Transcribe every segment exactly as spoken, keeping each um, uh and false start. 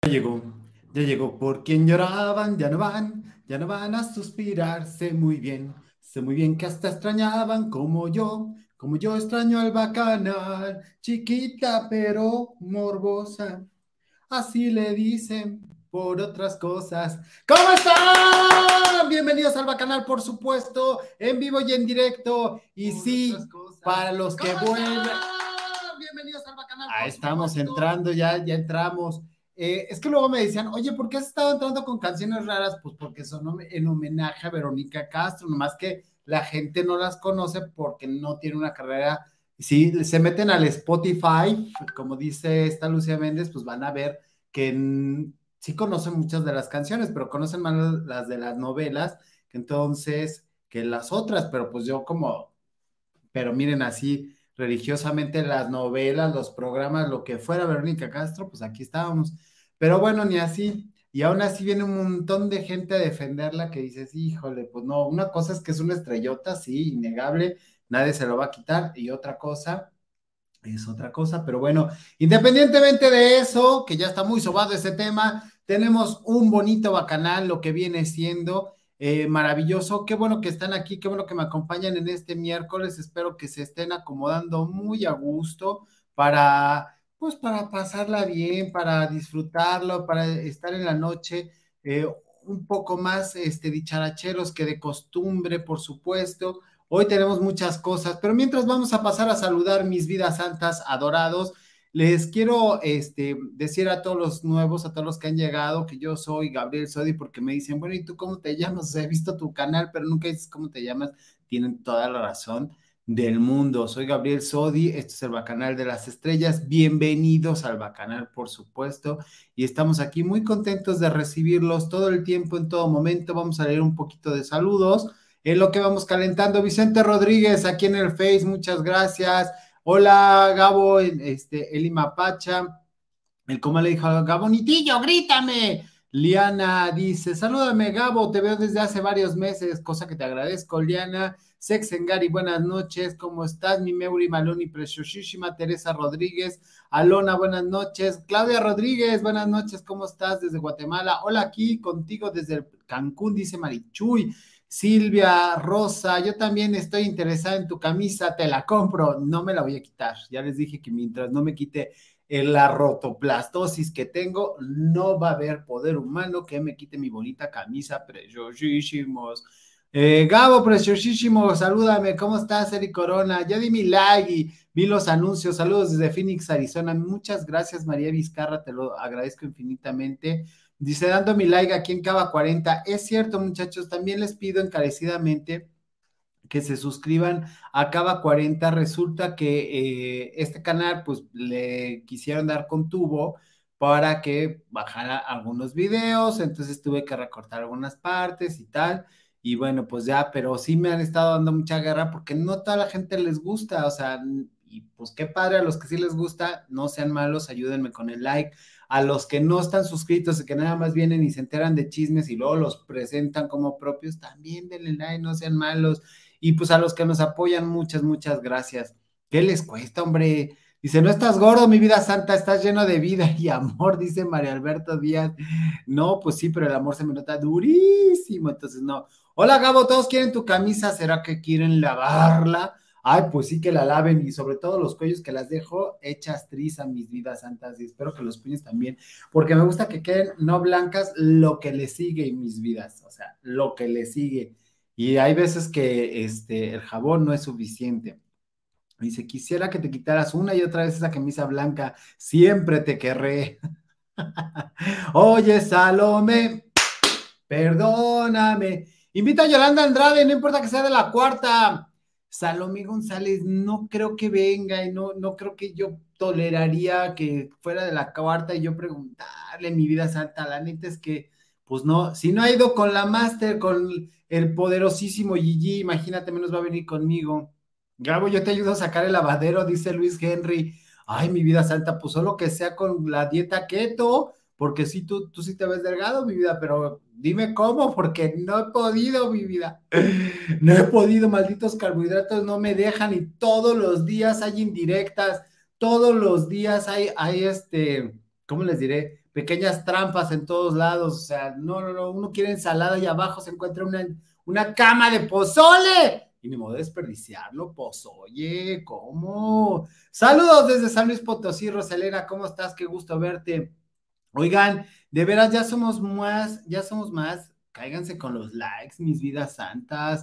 llegó, ya llegó por quien lloraban, ya no van, ya no van a suspirar, sé muy bien, sé muy bien que hasta extrañaban como yo, como yo extraño al bacanal, chiquita pero morbosa, así le dicen por otras cosas. ¿Cómo están? Bienvenidos al bacanal, por supuesto, en vivo y en directo, y por sí, para los que vuelven. Bienvenidos al bacanal. Ahí estamos supuesto. Entrando, ya, ya entramos. Eh, es que luego me decían, oye, ¿por qué has estado entrando con canciones raras? Pues porque son en homenaje a Verónica Castro, nomás que la gente no las conoce porque no tiene una carrera. Si se meten al Spotify, como dice esta Lucía Méndez, pues van a ver que en, sí conocen muchas de las canciones, pero conocen más las de las novelas, que entonces, que las otras, pero pues yo como, pero miren así, religiosamente las novelas, los programas, lo que fuera Verónica Castro, pues aquí estábamos. Pero bueno, ni así. Y aún así viene un montón de gente a defenderla que dices, híjole, pues no, una cosa es que es una estrellota, sí, innegable, nadie se lo va a quitar, y otra cosa es otra cosa, pero bueno, independientemente de eso, que ya está muy sobado ese tema, tenemos un bonito bacanal, lo que viene siendo eh, maravilloso. Qué bueno que están aquí, qué bueno que me acompañan en este miércoles. Espero que se estén acomodando muy a gusto para, pues, para pasarla bien, para disfrutarlo, para estar en la noche eh, un poco más este, dicharacheros que de costumbre, por supuesto. Hoy tenemos muchas cosas, pero mientras vamos a pasar a saludar mis vidas santas adorados, les quiero este, decir a todos los nuevos, a todos los que han llegado, que yo soy Gabriel Sodi, porque me dicen, bueno, ¿y tú cómo te llamas? O sea, he visto tu canal, pero nunca dices cómo te llamas. Tienen toda la razón del mundo. Soy Gabriel Sodi, este es el Bacanal de las Estrellas. Bienvenidos al Bacanal, por supuesto, y estamos aquí muy contentos de recibirlos todo el tiempo, en todo momento. Vamos a leer un poquito de saludos en lo que vamos calentando. Vicente Rodríguez, aquí en el Face, muchas gracias. Hola, Gabo, este, Eli Mapacha, el cómo le dijo, Gabonitillo, grítame. Liana dice, salúdame, Gabo, te veo desde hace varios meses, cosa que te agradezco. Liana, Sexengari, buenas noches, ¿cómo estás? Mi Meuri Maloni, preciosísima. Teresa Rodríguez, Alona, buenas noches. Claudia Rodríguez, buenas noches, ¿cómo estás? Desde Guatemala. Hola, aquí contigo desde Cancún, dice Marichuy. Silvia Rosa, yo también estoy interesada en tu camisa, te la compro, no me la voy a quitar. Ya les dije que mientras no me quite la rotoplastosis que tengo, no va a haber poder humano que me quite mi bonita camisa, preciosísimos. Eh, Gabo, preciosísimo, salúdame, ¿cómo estás, Eric Corona? Ya di mi like y vi los anuncios, saludos desde Phoenix, Arizona. Muchas gracias, María Vizcarra, te lo agradezco infinitamente. Dice, dando mi like aquí en Cava cuarenta. Es cierto, muchachos, también les pido encarecidamente que se suscriban a Cava cuarenta. Resulta que eh, este canal, pues, le quisieron dar con tubo para que bajara algunos videos, entonces tuve que recortar algunas partes y tal, y bueno, pues ya, pero sí me han estado dando mucha guerra porque no toda la gente les gusta, o sea, y pues qué padre, a los que sí les gusta, no sean malos, ayúdenme con el like. A los que no están suscritos y que nada más vienen y se enteran de chismes y luego los presentan como propios, también denle like, no sean malos. Y pues a los que nos apoyan, muchas, muchas gracias. ¿Qué les cuesta, hombre? Dice, no estás gordo, mi vida santa, estás lleno de vida y amor, dice María Alberto Díaz. No, pues sí, pero el amor se me nota durísimo, entonces no. Hola, Gabo, todos quieren tu camisa, ¿será que quieren lavarla? Ay, pues sí que la laven, y sobre todo los cuellos, que las dejo hechas trizas, mis vidas santas, y espero que los puños también, porque me gusta que queden no blancas, lo que le sigue, mis vidas, o sea, lo que le sigue. Y hay veces que este, el jabón no es suficiente. Dice, quisiera que te quitaras una y otra vez esa camisa blanca, siempre te querré. Oye, Salome, perdóname. Invita a Yolanda Andrade, no importa que sea de la cuarta. Salomé González, no creo que venga y no, no creo que yo toleraría que fuera de la cuarta y yo preguntarle mi vida santa. La neta es que, pues no, si no ha ido con la máster, con el poderosísimo Gigi, imagínate, menos va a venir conmigo. Gabo, yo te ayudo a sacar el lavadero, dice Luis Henry. Ay, mi vida santa, pues solo que sea con la dieta keto, porque sí, tú, tú sí te ves delgado, mi vida, pero dime cómo, porque no he podido, mi vida. No he podido, malditos carbohidratos no me dejan, y todos los días hay indirectas, todos los días hay, hay este, ¿cómo les diré? pequeñas trampas en todos lados, o sea, no, no, no, uno quiere ensalada y abajo se encuentra una, una cama de pozole, y ni modo de desperdiciarlo, pues, oye, ¿cómo? Saludos desde San Luis Potosí, Rosalena, ¿cómo estás? Qué gusto verte. Oigan, de veras, ya somos más, ya somos más, cáiganse con los likes, mis vidas santas.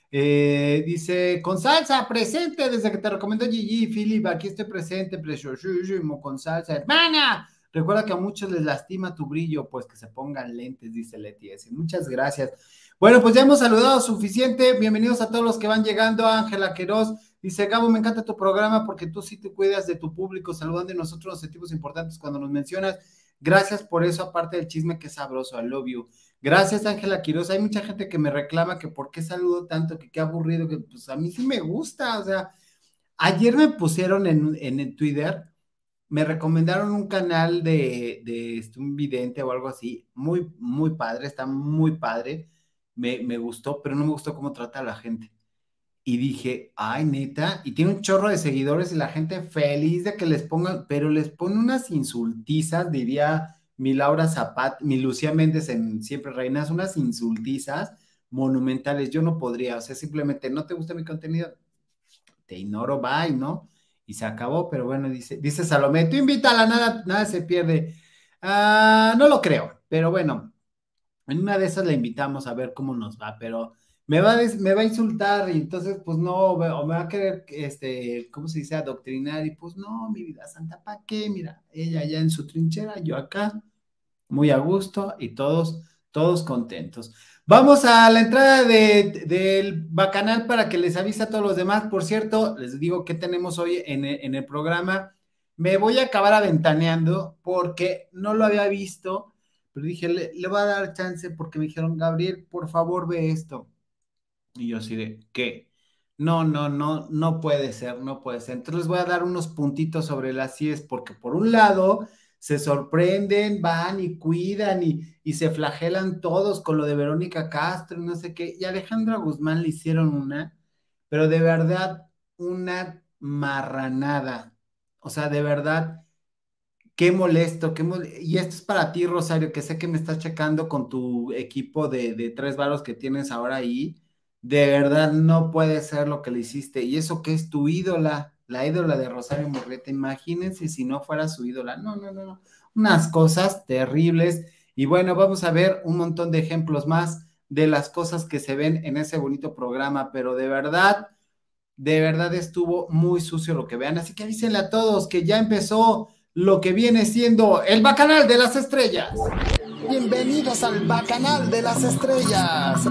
Eh, dice, con salsa, presente, desde que te recomiendo Gigi, Philip, aquí estoy presente, preciosísimo, con salsa, hermana. Recuerda que a muchos les lastima tu brillo, pues que se pongan lentes, dice Leti S. Muchas gracias. Bueno, pues ya hemos saludado suficiente. Bienvenidos a todos los que van llegando. Ángela Queiroz dice, Gabo, me encanta tu programa porque tú sí te cuidas de tu público, saludando y nosotros nos sentimos importantes cuando nos mencionas. Gracias por eso, aparte del chisme que es sabroso, I love you. Gracias, Ángela Quiroz. Hay mucha gente que me reclama que por qué saludo tanto, que qué aburrido, que pues a mí sí me gusta. O sea, ayer me pusieron en, en, en Twitter, me recomendaron un canal de, de este, un vidente o algo así, muy, muy padre, está muy padre, me, me gustó, pero no me gustó cómo trata a la gente. Y dije, ay, neta, y tiene un chorro de seguidores y la gente feliz de que les pongan, pero les pone unas insultizas, diría mi Laura Zapata, mi Lucía Méndez en Siempre Reinas, unas insultizas monumentales. Yo no podría, o sea, simplemente no te gusta mi contenido, te ignoro, bye, ¿no? Y se acabó, pero bueno, dice, dice Salomé, tú invítala, nada, nada se pierde. Ah, no lo creo, pero bueno, en una de esas la invitamos a ver cómo nos va, pero me va a, des- me va a insultar y entonces pues no, o me va a querer, este, ¿cómo se dice? Adoctrinar y pues no, mi vida santa, ¿para qué? Mira, ella allá en su trinchera, yo acá, muy a gusto y todos, todos contentos. Vamos a la entrada de, del bacanal para que les avise a todos los demás. Por cierto, les digo que tenemos hoy en el, en el programa. Me voy a acabar aventaneando porque no lo había visto, pero dije, le, le voy a dar chance porque me dijeron, Gabriel, por favor, ve esto. Y yo así de, ¿qué? No, no, no, no puede ser, no puede ser. Entonces les voy a dar unos puntitos sobre las C I E S, porque por un lado se sorprenden, van y cuidan y, y se flagelan todos con lo de Verónica Castro y no sé qué. Y a Alejandra Guzmán le hicieron una, pero de verdad, una marranada. O sea, de verdad, qué molesto, qué mol- y esto es para ti, Rosario, que sé que me estás checando con tu equipo de, de tres varos que tienes ahora ahí. De verdad, no puede ser lo que le hiciste. Y eso que es tu ídola, la ídola de Rosario Murrieta. Imagínense si no fuera su ídola. No, no, no, no. Unas cosas terribles. Y bueno, vamos a ver un montón de ejemplos más de las cosas que se ven en ese bonito programa, pero de verdad, de verdad estuvo muy sucio lo que vean. Así que avísenle a todos que ya empezó lo que viene siendo el Bacanal de las Estrellas. Bienvenidos al Bacanal de las Estrellas.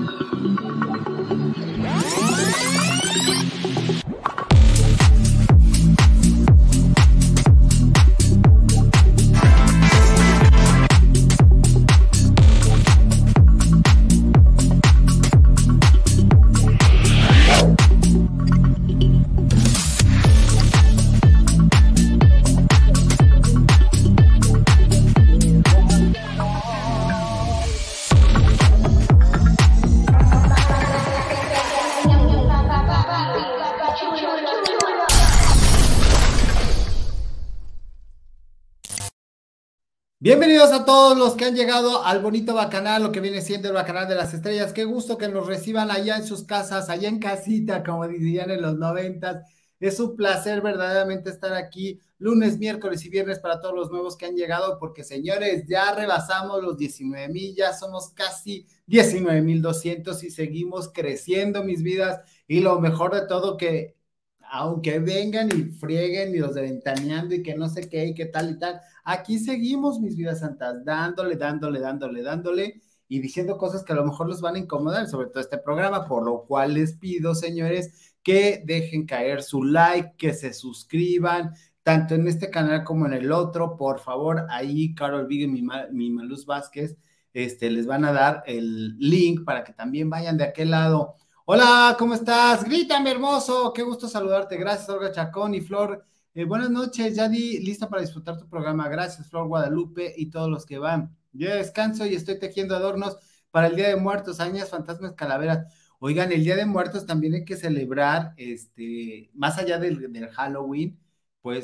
Bienvenidos a todos los que han llegado al bonito Bacanal, lo que viene siendo el Bacanal de las Estrellas. Qué gusto que nos reciban allá en sus casas, allá en casita, como decían en los noventas. Es un placer verdaderamente estar aquí lunes, miércoles y viernes para todos los nuevos que han llegado, porque señores, ya rebasamos los diecinueve mil, ya somos casi diecinueve mil doscientos y seguimos creciendo, mis vidas. Y lo mejor de todo que aunque vengan y frieguen y los de ventaneando y que no sé qué y qué tal y tal, aquí seguimos, mis vidas santas, dándole, dándole, dándole, dándole y diciendo cosas que a lo mejor los van a incomodar, sobre todo este programa, por lo cual les pido, señores, que dejen caer su like, que se suscriban, tanto en este canal como en el otro, por favor, ahí Carol Vigue y mi, mi Maluz Vázquez, este, les van a dar el link para que también vayan de aquel lado. Hola, ¿cómo estás? Grítame, hermoso, qué gusto saludarte, gracias, Olga Chacón y Flor. Eh, buenas noches, ya di lista para disfrutar tu programa. Gracias, Flor Guadalupe y todos los que van. Yo descanso y estoy tejiendo adornos para el Día de Muertos, arañas, fantasmas, calaveras. Oigan, el Día de Muertos también hay que celebrar, este, más allá del, del Halloween, pues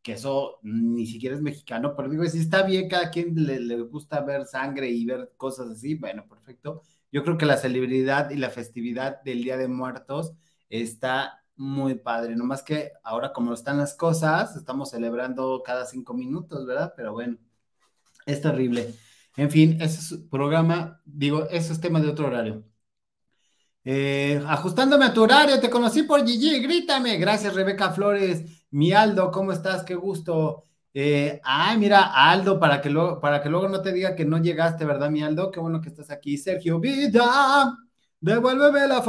que eso ni siquiera es mexicano, pero digo, si está bien, cada quien le, le gusta ver sangre y ver cosas así, bueno, perfecto. Yo creo que la celebridad y la festividad del Día de Muertos está muy padre, nomás que ahora como están las cosas, estamos celebrando cada cinco minutos, ¿verdad? Pero bueno, es terrible. En fin, ese es programa, digo, eso es tema de otro horario. Eh, ajustándome a tu horario, te conocí por Gigi, grítame. Gracias, Rebeca Flores. Mi Aldo, ¿cómo estás? Qué gusto. Eh, ay, mira, Aldo, para que, luego, para que luego no te diga que no llegaste, ¿verdad, mi Aldo? Qué bueno que estás aquí. Sergio Vida, devuélveme la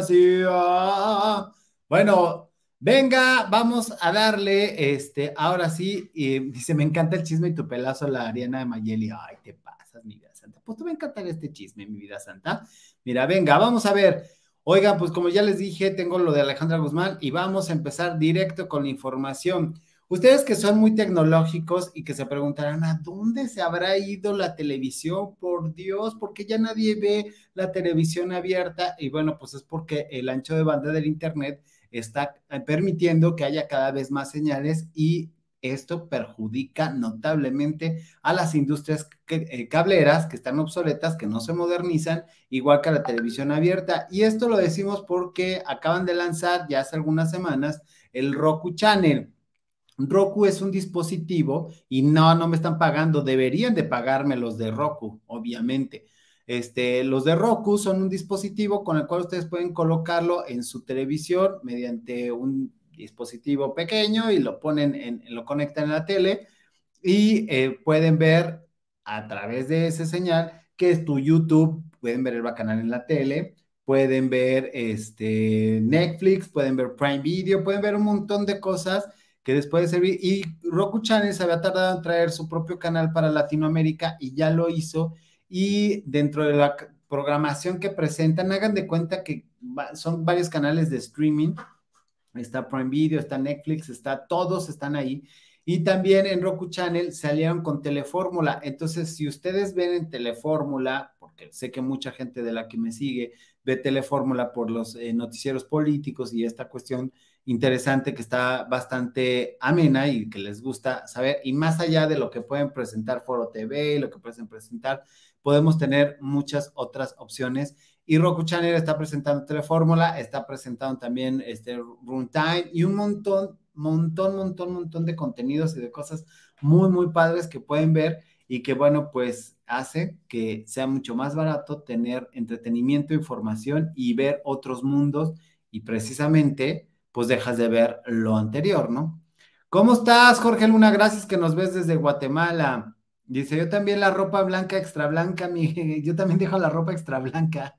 fantasía. Bueno, venga, vamos a darle, este, ahora sí, eh, dice, me encanta el chisme y tu pelazo, la Ariana de Mayeli. Ay, te pasas, mi vida santa. Pues te va a encantar este chisme, mi vida santa. Mira, venga, vamos a ver. Oigan, pues como ya les dije, tengo lo de Alejandra Guzmán y vamos a empezar directo con la información. Ustedes que son muy tecnológicos y que se preguntarán, ¿a dónde se habrá ido la televisión? Por Dios, porque ya nadie ve la televisión abierta. Y bueno, pues es porque el ancho de banda del Internet está permitiendo que haya cada vez más señales y esto perjudica notablemente a las industrias que, eh, cableras que están obsoletas, que no se modernizan, igual que a la televisión abierta. Y esto lo decimos porque acaban de lanzar ya hace algunas semanas el Roku Channel. Roku es un dispositivo y no, no me están pagando, deberían de pagarme los de Roku, obviamente. Este, los de Roku son un dispositivo con el cual ustedes pueden colocarlo en su televisión mediante un dispositivo pequeño y lo ponen en, lo conectan en la tele y eh, pueden ver a través de ese señal que es tu YouTube, pueden ver el canal en la tele, pueden ver este Netflix, pueden ver Prime Video, pueden ver un montón de cosas que les puede servir. Y Roku Channel se había tardado en traer su propio canal para Latinoamérica y ya lo hizo. Y dentro de la programación que presentan, hagan de cuenta que son varios canales de streaming. Está Prime Video, está Netflix, está, todos están ahí. Y también en Roku Channel salieron con Telefórmula. Entonces, si ustedes ven en Telefórmula, porque sé que mucha gente de la que me sigue ve Telefórmula por los eh, noticieros políticos y esta cuestión interesante que está bastante amena y que les gusta saber, y más allá de lo que pueden presentar Foro T V, lo que pueden presentar, podemos tener muchas otras opciones. Y Roku Channel está presentando Telefórmula, está presentando también este Runtime y un montón, montón, montón, montón de contenidos y de cosas muy, muy padres que pueden ver y que, bueno, pues hace que sea mucho más barato tener entretenimiento, información y ver otros mundos y precisamente, pues dejas de ver lo anterior, ¿no? ¿Cómo estás, Jorge Luna? Gracias que nos ves desde Guatemala. Dice, yo también la ropa blanca, extra blanca, mi, yo también dejo la ropa extra blanca.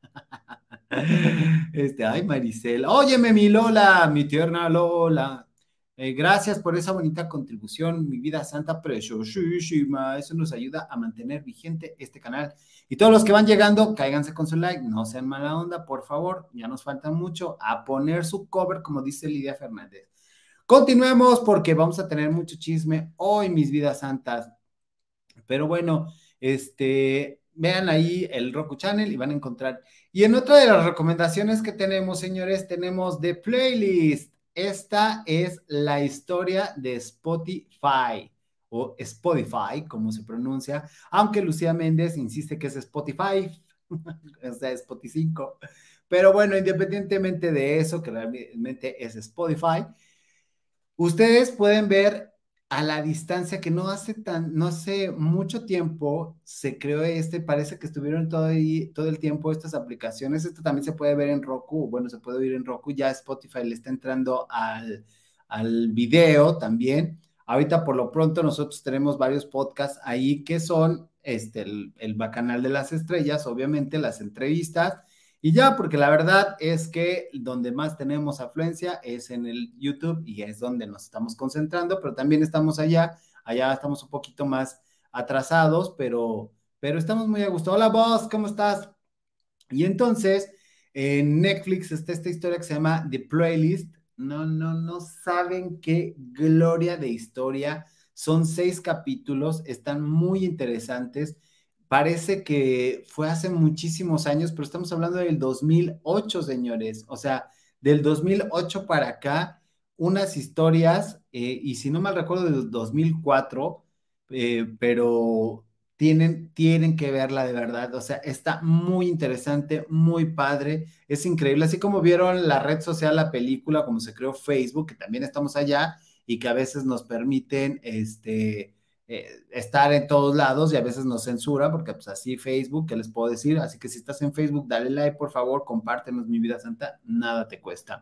Este, ay, Maricel. Óyeme, mi Lola, mi tierna Lola. Eh, gracias por esa bonita contribución, mi vida santa preciosísima. Eso nos ayuda a mantener vigente este canal. Y todos los que van llegando, cáiganse con su like, no sean mala onda, por favor. Ya nos falta mucho a poner su cover, como dice Lidia Fernández. Continuemos porque vamos a tener mucho chisme hoy, mis vidas santas. Pero bueno, este, vean ahí el Roku Channel y van a encontrar. Y en otra de las recomendaciones que tenemos, señores, tenemos The Playlist. Esta es la historia de Spotify o Spotify, como se pronuncia, aunque Lucía Méndez insiste que es Spotify, o sea, Spotify cinco. Pero bueno, independientemente de eso, que realmente es Spotify, ustedes pueden ver a la distancia que no hace tan, no hace mucho tiempo se creó este, parece que estuvieron todo, ahí, todo el tiempo estas aplicaciones. Esto también se puede ver en Roku, bueno, se puede oír en Roku, ya Spotify le está entrando al, al video también. Ahorita por lo pronto nosotros tenemos varios podcasts ahí que son este, el, el Bacanal de las Estrellas, obviamente las entrevistas, y ya, porque la verdad es que donde más tenemos afluencia es en el YouTube y es donde nos estamos concentrando, pero también estamos allá, allá estamos un poquito más atrasados, pero, pero estamos muy a gusto. Hola, Boss, ¿cómo estás? Y entonces, en Netflix está esta historia que se llama The Playlist. No, no, no saben qué gloria de historia. Son seis capítulos, están muy interesantes. Parece que fue hace muchísimos años, pero estamos hablando del dos mil ocho, señores. O sea, del dos mil ocho para acá unas historias, eh, y si no mal recuerdo, del dos mil cuatro, eh, pero tienen, tienen que verla de verdad, o sea, está muy interesante, muy padre, es increíble, así como vieron la red social, la película, como se creó Facebook, que también estamos allá y que a veces nos permiten, este, eh, estar en todos lados y a veces nos censura, porque pues así Facebook, ¿qué les puedo decir? Así que si estás en Facebook, dale like, por favor, compártenos Mi Vida Santa, nada te cuesta.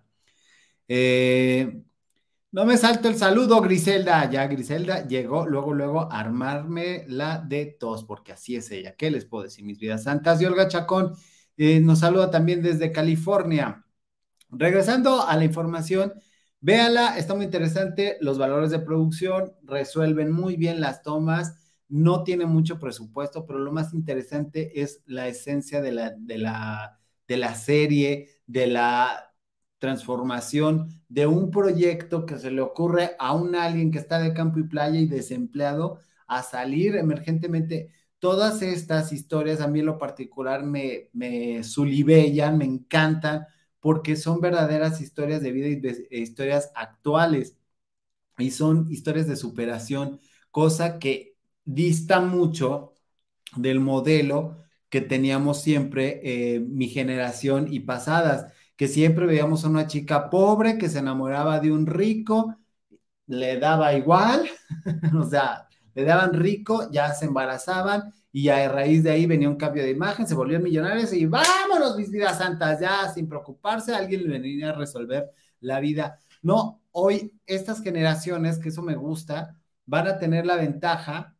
Eh, no me salto el saludo, Griselda. Ya Griselda llegó luego, luego a armarme la de tos, porque así es ella. ¿Qué les puedo decir, mis vidas santas? Y Olga Chacón eh, nos saluda también desde California. Regresando a la información, véala, está muy interesante. Los valores de producción resuelven muy bien las tomas. No tiene mucho presupuesto, pero lo más interesante es la esencia de la, de la, de la serie, de la transformación de un proyecto que se le ocurre a un alguien que está de campo y playa y desempleado a salir emergentemente. Todas estas historias a mí en lo particular me, me sulibellan, me encantan, porque son verdaderas historias de vida y de, historias actuales y son historias de superación, cosa que dista mucho del modelo que teníamos siempre eh, mi generación y pasadas, que siempre veíamos a una chica pobre que se enamoraba de un rico, le daba igual, o sea, le daban rico, ya se embarazaban y a raíz de ahí venía un cambio de imagen, se volvían millonarios y vámonos, mis vidas santas, ya sin preocuparse, alguien le venía a resolver la vida. No, hoy estas generaciones, que eso me gusta, van a tener la ventaja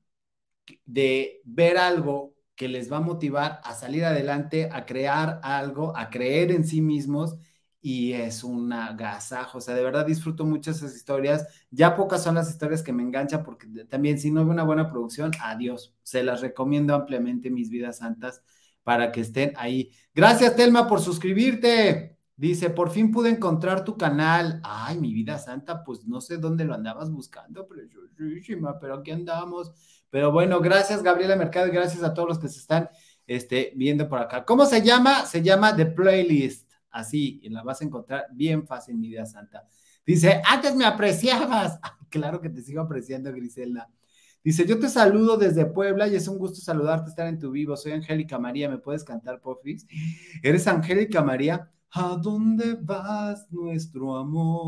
de ver algo que les va a motivar a salir adelante, a crear algo, a creer en sí mismos, y es un agasajo, o sea, de verdad disfruto mucho esas historias, ya pocas son las historias que me enganchan, porque también si no veo una buena producción, adiós, se las recomiendo ampliamente, mis vidas santas, para que estén ahí. Gracias, Telma, por suscribirte. Dice, por fin pude encontrar tu canal. Ay, mi vida santa, pues no sé dónde lo andabas buscando, preciosísima, pero aquí andamos. Pero bueno, gracias Gabriela Mercado y gracias a todos los que se están este, viendo por acá. ¿Cómo se llama? Se llama The Playlist. Así, y la vas a encontrar bien fácil, mi vida santa. Dice, antes me apreciabas. Ay, claro que te sigo apreciando, Griselda. Dice, yo te saludo desde Puebla y es un gusto saludarte, estar en tu vivo. Soy Angélica María, ¿me puedes cantar, Pofis? ¿Eres Angélica María? ¿A dónde vas, nuestro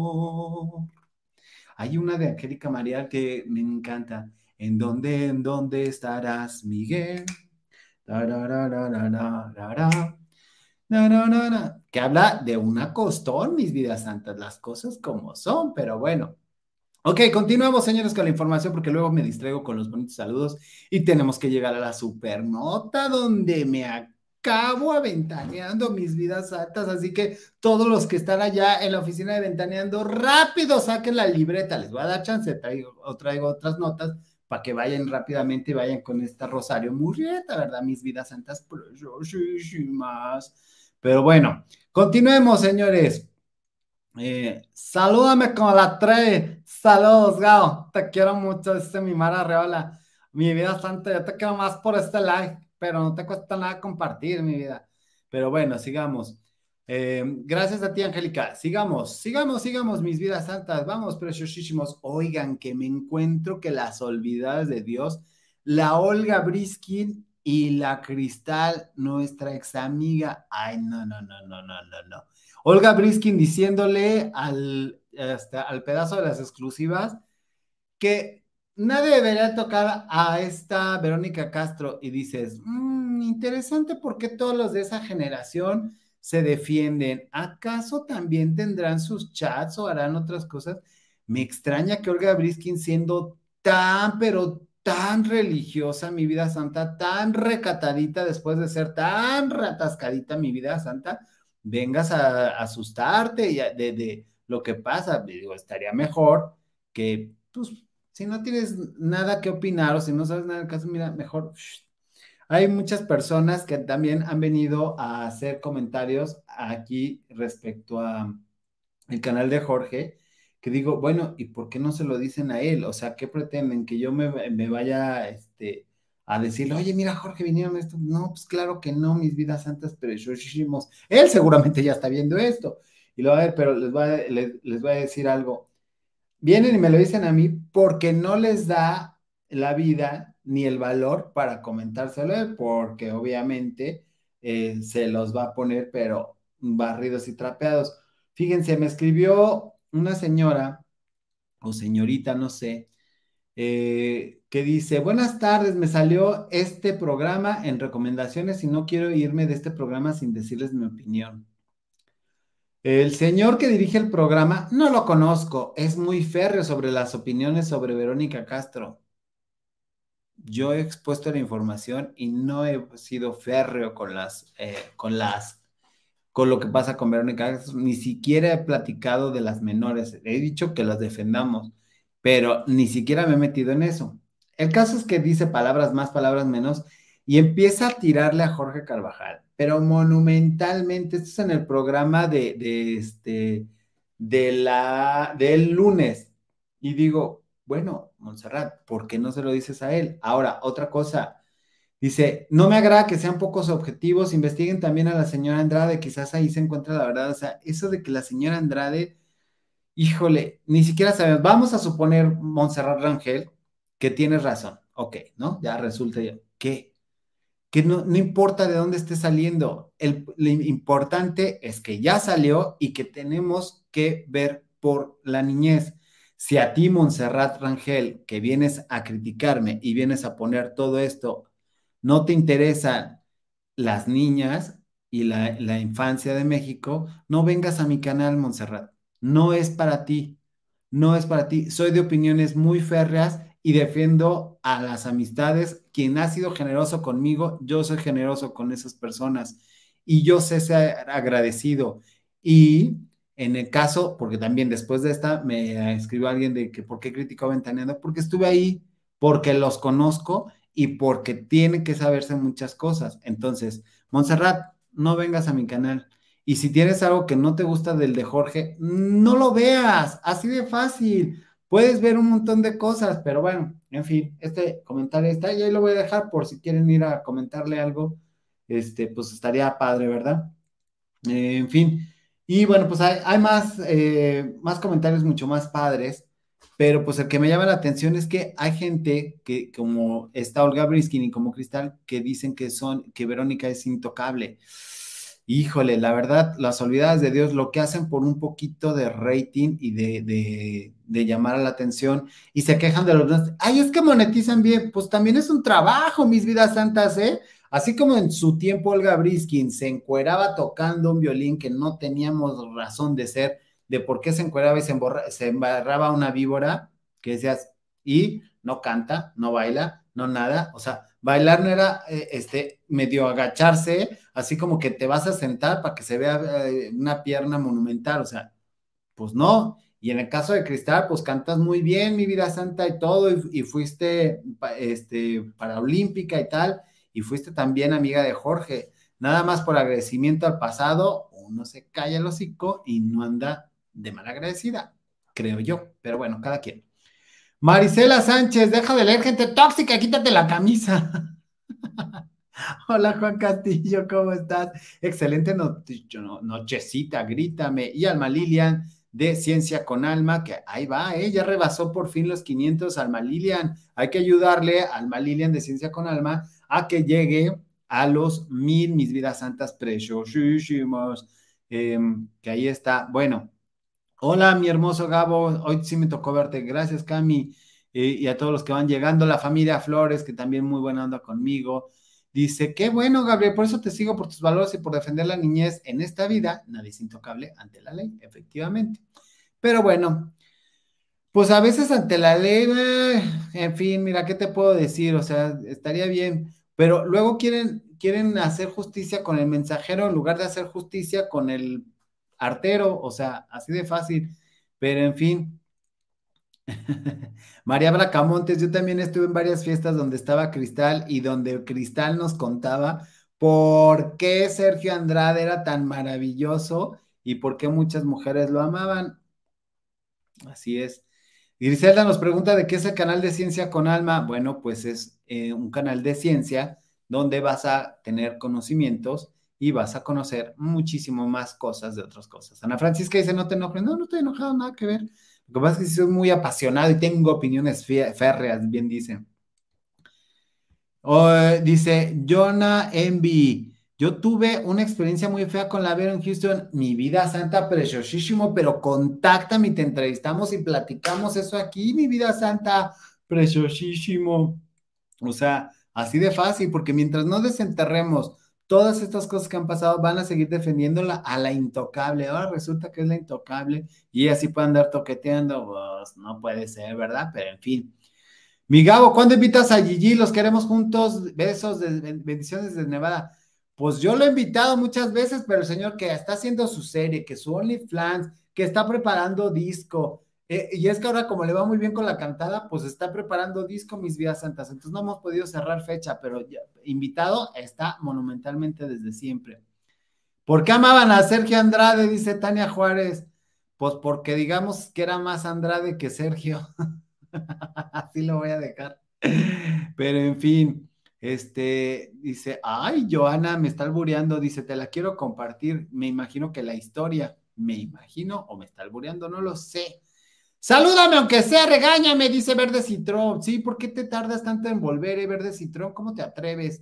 amor? Hay una de Angélica María que me encanta. ¿En dónde, en dónde estarás, Miguel? Tarararararara, nararara, que habla de un acostón, mis vidas santas, las cosas como son, pero bueno. Ok, continuamos, señores, con la información porque luego me distraigo con los bonitos saludos y tenemos que llegar a la supernota donde me acabo aventaneando, mis vidas santas, así que todos los que están allá en la oficina de Ventaneando, rápido saquen la libreta, les voy a dar chance, traigo, o traigo otras notas para que vayan rápidamente y vayan con esta Rosario Murrieta, ¿verdad? Mis vidas santas preciosísimas. Pero bueno, continuemos, señores. Eh, salúdame con la tres. Saludos, Gao. Te quiero mucho, dice mi Mara Reola. Mi vida santa, yo te quiero más por este like, pero no te cuesta nada compartir, mi vida. Pero bueno, sigamos. Eh, gracias a ti, Angélica. Sigamos, sigamos, sigamos, mis vidas santas. Vamos, preciosísimos. Oigan, que me encuentro que las olvidadas de Dios, la Olga Briskin y la Cristal, nuestra ex amiga. Ay, no, no, no, no, no, no, no. Olga Briskin diciéndole al, hasta, al pedazo de las exclusivas que nadie debería tocar a esta Verónica Castro y dices, mmm, interesante por qué todos los de esa generación se defienden. ¿Acaso también tendrán sus chats o harán otras cosas? Me extraña que Olga Briskin siendo tan, pero tan religiosa, mi vida santa, tan recatadita después de ser tan ratascadita, mi vida santa, vengas a, a asustarte y a, de, de, lo que pasa. Digo, estaría mejor que, pues, si no tienes nada que opinar o si no sabes nada del caso, mira, mejor. Shh. Hay muchas personas que también han venido a hacer comentarios aquí respecto a el canal de Jorge, que digo, bueno, ¿y por qué no se lo dicen a él? O sea, ¿qué pretenden? Que yo me, me vaya este, a decirle, oye, mira, Jorge, vinieron esto. No, pues claro que no, mis vidas santas preciosísimos. Él seguramente ya está viendo esto. Y lo va a ver, pero les voy a, les, les voy a decir algo. vienen y me lo dicen a mí porque no les da la vida ni el valor para comentárselo a él, porque obviamente eh, se los va a poner, pero barridos y trapeados. Fíjense, me escribió una señora o señorita, no sé, eh, que dice, buenas tardes, me salió este programa en recomendaciones y no quiero irme de este programa sin decirles mi opinión. El señor que dirige el programa, no lo conozco, es muy férreo sobre las opiniones sobre Verónica Castro. Yo he expuesto la información y no he sido férreo con las, eh, con las, con lo que pasa con Verónica Castro, ni siquiera he platicado de las menores, he dicho que las defendamos, pero ni siquiera me he metido en eso. El caso es que dice palabras más, palabras menos, y empieza a tirarle a Jorge Carvajal, pero monumentalmente. Esto es en el programa de, de este, de la, del lunes, y digo, bueno, Montserrat, ¿por qué no se lo dices a él? Ahora, otra cosa. Dice, no me agrada que sean pocos objetivos, investiguen también a la señora Andrade, quizás ahí se encuentra la verdad. O sea, eso de que la señora Andrade, híjole, ni siquiera sabemos. Vamos a suponer, Montserrat Rangel, que tienes razón. Ok, ¿no? Ya resulta ya, que, que no, no importa de dónde esté saliendo, el, lo importante es que ya salió y que tenemos que ver por la niñez. Si a ti, Montserrat Rangel, que vienes a criticarme y vienes a poner todo esto, no te interesan las niñas y la, la infancia de México, no vengas a mi canal, Montserrat. No es para ti, no es para ti. Soy de opiniones muy férreas y defiendo a las amistades. Quien ha sido generoso conmigo, yo soy generoso con esas personas y yo sé ser agradecido. Y en el caso, porque también después de esta me escribió alguien de que por qué criticó a Ventaneando, porque estuve ahí, porque los conozco y porque tiene que saberse muchas cosas. Entonces, Montserrat, no vengas a mi canal. Y si tienes algo que no te gusta del de Jorge, no lo veas, así de fácil. Puedes ver un montón de cosas, pero bueno, en fin, este comentario está y ahí lo voy a dejar por si quieren ir a comentarle algo, este, pues estaría padre, ¿verdad? Eh, en fin, y bueno, pues hay, hay más, eh, más comentarios mucho más padres, pero pues el que me llama la atención es que hay gente que, como está Olga Briskin y como Cristal, que dicen que son, que Verónica es intocable. Híjole, la verdad, las olvidadas de Dios lo que hacen por un poquito de rating y de, de, de llamar a la atención y se quejan de los demás. Ay, es que monetizan bien, pues también es un trabajo, mis vidas santas, ¿eh? Así como en su tiempo Olga Briskin se encueraba tocando un violín que no teníamos razón de ser, de por qué se encueraba y se, emborra, se embarraba una víbora, que decías, y no canta, no baila, no nada, o sea, bailar no era eh, este, medio agacharse, así como que te vas a sentar para que se vea eh, una pierna monumental, o sea, pues no. Y en el caso de Cristal, pues cantas muy bien, mi vida santa y todo, y, y fuiste este, paraolímpica y tal, y fuiste también amiga de Jorge. Nada más por agradecimiento al pasado, uno se calla el hocico y no anda de mal agradecida, creo yo. Pero bueno, cada quien. Marisela Sánchez, deja de leer gente tóxica, quítate la camisa. Hola Juan Castillo, ¿cómo estás? Excelente no- no- nochecita, grítame. Y Alma Lilian de Ciencia con Alma, que ahí va, ¿eh? Ya rebasó por fin los quinientos, Alma Lilian. Hay que ayudarle a Alma Lilian de Ciencia con Alma a que llegue a los mil, mis vidas santas preciosísimos. Eh, que ahí está. Bueno, hola, mi hermoso Gabo. Hoy sí me tocó verte. Gracias, Cami. Eh, y a todos los que van llegando, la familia Flores, que también muy buena onda conmigo. Dice, qué bueno, Gabriel, por eso te sigo por tus valores y por defender la niñez en esta vida. Nadie es intocable ante la ley, efectivamente. Pero bueno, pues a veces ante la ley, eh, en fin, mira, ¿qué te puedo decir? O sea, estaría bien, pero luego quieren, quieren hacer justicia con el mensajero en lugar de hacer justicia con el artero, o sea, así de fácil. Pero en fin, María Bracamontes, yo también estuve en varias fiestas donde estaba Cristal y donde Cristal nos contaba por qué Sergio Andrade era tan maravilloso y por qué muchas mujeres lo amaban. Así es. Griselda nos pregunta de qué es el canal de Ciencia con Alma. Bueno, pues es eh, un canal de ciencia donde vas a tener conocimientos y vas a conocer muchísimo más cosas de otras cosas. Ana Francisca dice, no te enojes. No, no estoy enojado, nada que ver. Lo que pasa es que sí soy muy apasionado y tengo opiniones férreas, bien dicen. Oh, dice Jonah Envy. Yo tuve una experiencia muy fea con la Vero en Houston. Mi vida santa, preciosísimo, pero contáctame y te entrevistamos y platicamos eso aquí, mi vida santa, preciosísimo. O sea, así de fácil, porque mientras no desenterremos todas estas cosas que han pasado, van a seguir defendiéndola a la intocable. Ahora resulta que es la intocable y así puede andar toqueteando. Pues no puede ser, ¿verdad? Pero en fin. Mi Gabo, ¿cuándo invitas a Gigi? Los queremos juntos. Besos, de, bendiciones desde Nevada. Pues yo lo he invitado muchas veces, pero el señor que está haciendo su serie, que su OnlyFans, que está preparando disco, eh, y es que ahora como le va muy bien con la cantada, pues está preparando disco Mis Vidas Santas. Entonces no hemos podido cerrar fecha, pero ya, invitado está monumentalmente desde siempre. ¿Por qué amaban a Sergio Andrade? Dice Tania Juárez. Pues porque digamos que era más Andrade que Sergio. Así lo voy a dejar. Pero en fin, este dice, ay, Joana me está albureando, dice, te la quiero compartir. Me imagino que la historia, me imagino, o me está albureando, no lo sé. Salúdame, aunque sea, regáñame, dice Verde Citrón. Sí, ¿por qué te tardas tanto en volver, eh, Verde Citrón? ¿Cómo te atreves?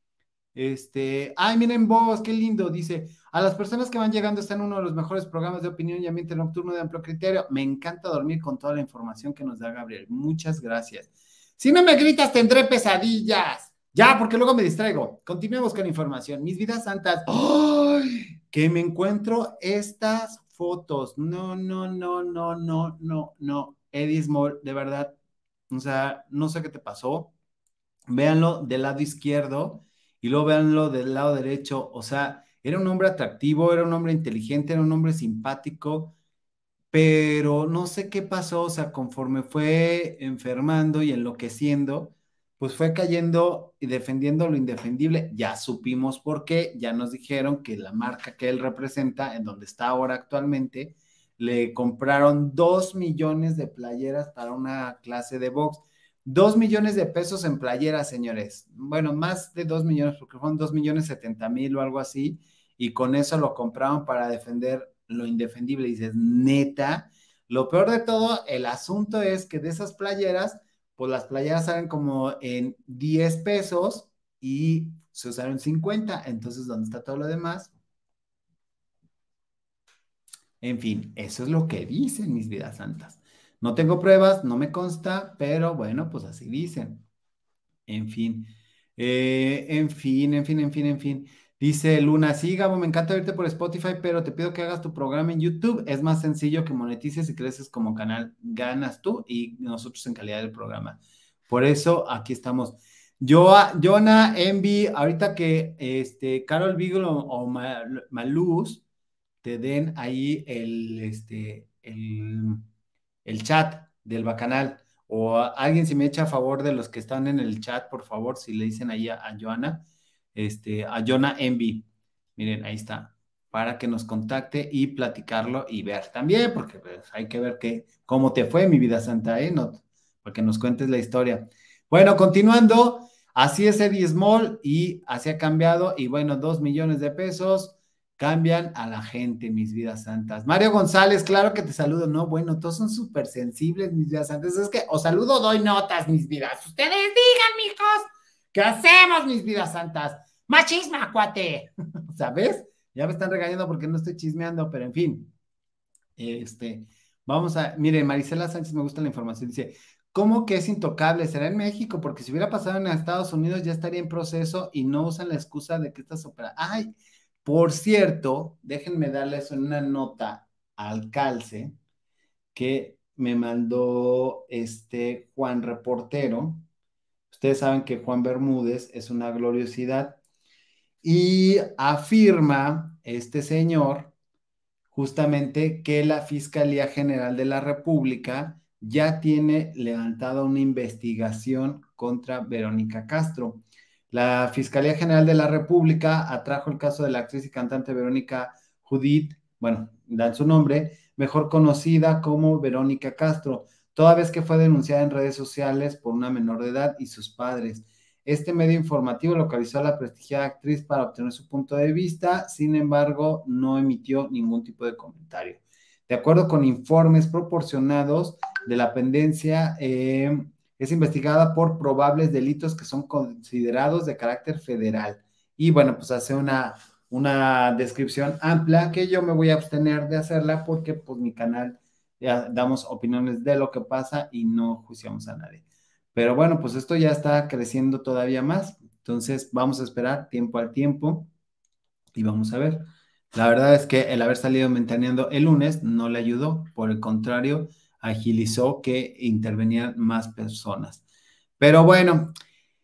Este, ay, miren vos, qué lindo, dice, a las personas que van llegando está en uno de los mejores programas de opinión y ambiente nocturno de amplio criterio. Me encanta dormir con toda la información que nos da Gabriel. Muchas gracias. Si no me gritas, tendré pesadillas. Ya, porque luego me distraigo. Continuemos con la información. Mis vidas santas. ¡Ay! Que me encuentro estas fotos. No, no, no, no, no, no, no. Eddie Small, de verdad. O sea, no sé qué te pasó. Véanlo del lado izquierdo y luego véanlo del lado derecho. O sea, era un hombre atractivo, era un hombre inteligente, era un hombre simpático, pero no sé qué pasó. O sea, conforme fue enfermando y enloqueciendo, pues fue cayendo y defendiendo lo indefendible. Ya supimos por qué, ya nos dijeron que la marca que él representa, en donde está ahora actualmente, le compraron dos millones de playeras para una clase de box. Dos millones de pesos en playeras, señores. Bueno, más de dos millones, porque fueron dos millones setenta mil o algo así, y con eso lo compraron para defender lo indefendible. Y dices, neta. Lo peor de todo, el asunto es que de esas playeras, pues las playeras salen como en diez pesos y se usaron cincuenta. Entonces, ¿dónde está todo lo demás? En fin, eso es lo que dicen mis vidas santas. No tengo pruebas, no me consta, pero bueno, pues así dicen. En fin, eh, en fin, en fin, en fin, en fin. Dice Luna, sí, Gabo, me encanta verte por Spotify, pero te pido que hagas tu programa en YouTube. Es más sencillo que monetices y creces como canal. Ganas tú y nosotros en calidad del programa. Por eso aquí estamos. Yo, Jonah, Envy, ahorita que este, Carol Beagle o, o Maluz te den ahí el, este, el, el chat del bacanal, o a, alguien si me echa a favor de los que están en el chat, por favor, si le dicen ahí a, a Joana, este, a Jonah Envy, miren, ahí está, para que nos contacte y platicarlo y ver también, porque pues, hay que ver que, cómo te fue mi vida santa, ¿eh? No, para que nos cuentes la historia. Bueno, continuando, así es Eddie Small y así ha cambiado, y bueno, dos millones de pesos cambian a la gente, mis vidas santas. Mario González, claro que te saludo, ¿no? Bueno, todos son súper sensibles, mis vidas santas. Es que os saludo, doy notas, mis vidas. Ustedes digan, mijos, ¿qué hacemos, mis vidas santas? Machisma, cuate. ¿Sabes? Ya me están regañando porque no estoy chismeando, pero en fin. Este, vamos a, mire, Marisela Sánchez, me gusta la información, dice, ¿cómo que es intocable? ¿Será en México? Porque si hubiera pasado en Estados Unidos ya estaría en proceso y no usan la excusa de que estás operando. Ay, por cierto, déjenme darles una nota al calce que me mandó este Juan Reportero. Ustedes saben que Juan Bermúdez es una gloriosidad y afirma este señor justamente que la Fiscalía General de la República ya tiene levantada una investigación contra Verónica Castro. La Fiscalía General de la República atrajo el caso de la actriz y cantante Verónica Judith, bueno, dan su nombre, mejor conocida como Verónica Castro, toda vez que fue denunciada en redes sociales por una menor de edad y sus padres. Este medio informativo localizó a la prestigiada actriz para obtener su punto de vista, sin embargo, no emitió ningún tipo de comentario. De acuerdo con informes proporcionados de la pendencia, eh, es investigada por probables delitos que son considerados de carácter federal. Y bueno, pues hace una, una descripción amplia que yo me voy a abstener de hacerla porque pues mi canal ya damos opiniones de lo que pasa y no juiciamos a nadie. Pero bueno, pues esto ya está creciendo todavía más. Entonces vamos a esperar tiempo al tiempo y vamos a ver. La verdad es que el haber salido Mentaneando el lunes no le ayudó, por el contrario, agilizó que intervenían más personas. Pero bueno,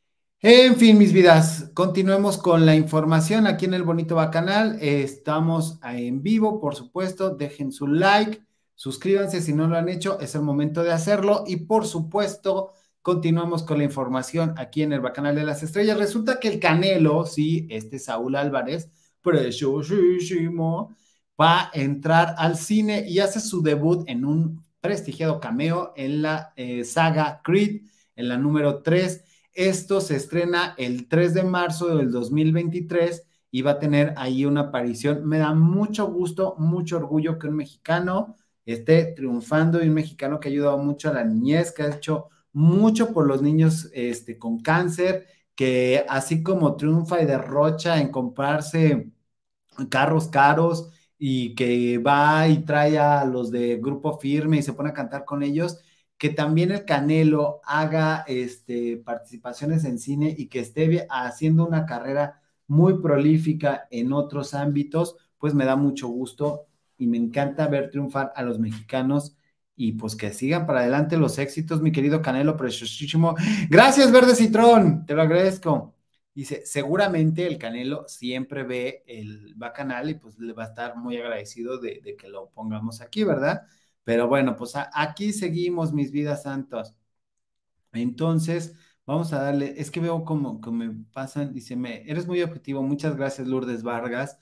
en fin, mis vidas, continuemos con la información aquí en el Bonito Bacanal. Estamos en vivo, por supuesto. Dejen su like, suscríbanse si no lo han hecho, es el momento de hacerlo. Y por supuesto, continuamos con la información aquí en el Bacanal de las Estrellas. Resulta que el Canelo, sí, este Saúl Álvarez, preciosísimo, va a entrar al cine y hace su debut en un prestigiado cameo en la eh, saga Creed, en la número tres. Esto se estrena el tres de marzo del dos mil veintitrés y va a tener ahí una aparición. Me da mucho gusto, mucho orgullo que un mexicano esté triunfando y un mexicano que ha ayudado mucho a la niñez, que ha hecho mucho por los niños este, con cáncer, que así como triunfa y derrocha en comprarse carros caros y que va y trae a los de Grupo Firme y se pone a cantar con ellos, que también el Canelo haga este, participaciones en cine y que esté haciendo una carrera muy prolífica en otros ámbitos, pues me da mucho gusto y me encanta ver triunfar a los mexicanos y pues que sigan para adelante los éxitos, mi querido Canelo preciosísimo. Gracias, Verde Citrón, te lo agradezco. Dice, seguramente el Canelo siempre ve el Bacanal y pues le va a estar muy agradecido de, de que lo pongamos aquí, ¿verdad? Pero bueno, pues a, aquí seguimos, mis vidas santos. Entonces, vamos a darle, es que veo como que me pasan, dice, me, eres muy objetivo, muchas gracias, Lourdes Vargas.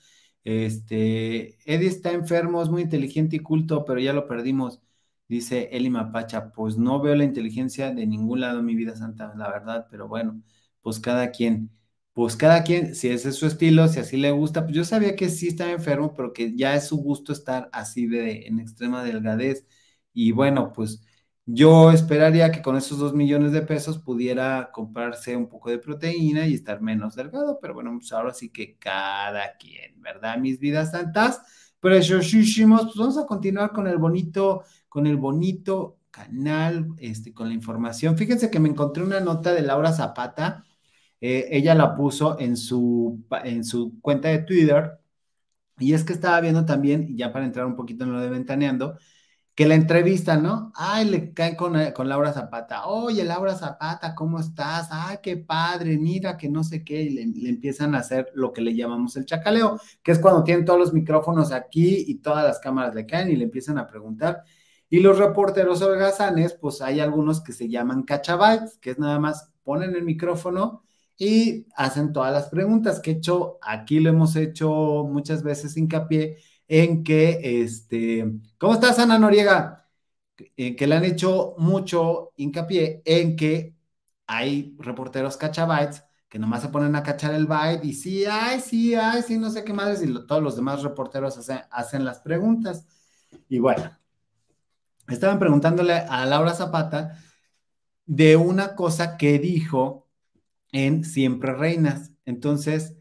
Este, Eddie está enfermo, es muy inteligente y culto, pero ya lo perdimos, dice Eli Mapacha. Pues no veo la inteligencia de ningún lado, mi vida santa, la verdad, pero bueno, pues cada quien, pues cada quien, si ese es su estilo, si así le gusta, pues yo sabía que sí estaba enfermo, pero que ya es su gusto estar así de, en extrema delgadez, y bueno, pues yo esperaría que con esos dos millones de pesos pudiera comprarse un poco de proteína y estar menos delgado, pero bueno, pues ahora sí que cada quien, ¿verdad? Mis vidas santas, preciosísimos, pues vamos a continuar con el bonito, con el bonito canal, este, con la información. Fíjense que me encontré una nota de Laura Zapata, eh, ella la puso en su, en su cuenta de Twitter, y es que estaba viendo también, ya para entrar un poquito en lo de Ventaneando, que la entrevista, ¿no? Ay, le caen con, eh, con Laura Zapata. Oye, Laura Zapata, ¿cómo estás? Ay, qué padre, mira, que no sé qué. Y le, le empiezan a hacer lo que le llamamos el chacaleo, que es cuando tienen todos los micrófonos aquí y todas las cámaras le caen y le empiezan a preguntar. Y los reporteros holgazanes, pues hay algunos que se llaman cachabytes, que es nada más ponen el micrófono y hacen todas las preguntas, que hecho, aquí lo hemos hecho muchas veces hincapié en que, este, ¿cómo estás, Ana Noriega? Eh, que le han hecho mucho hincapié en que hay reporteros cachabytes que nomás se ponen a cachar el byte y sí, ay, sí, ay, sí, no sé qué madres, y lo, todos los demás reporteros hacen, hacen las preguntas. Y bueno, estaban preguntándole a Laura Zapata de una cosa que dijo en Siempre Reinas. Entonces,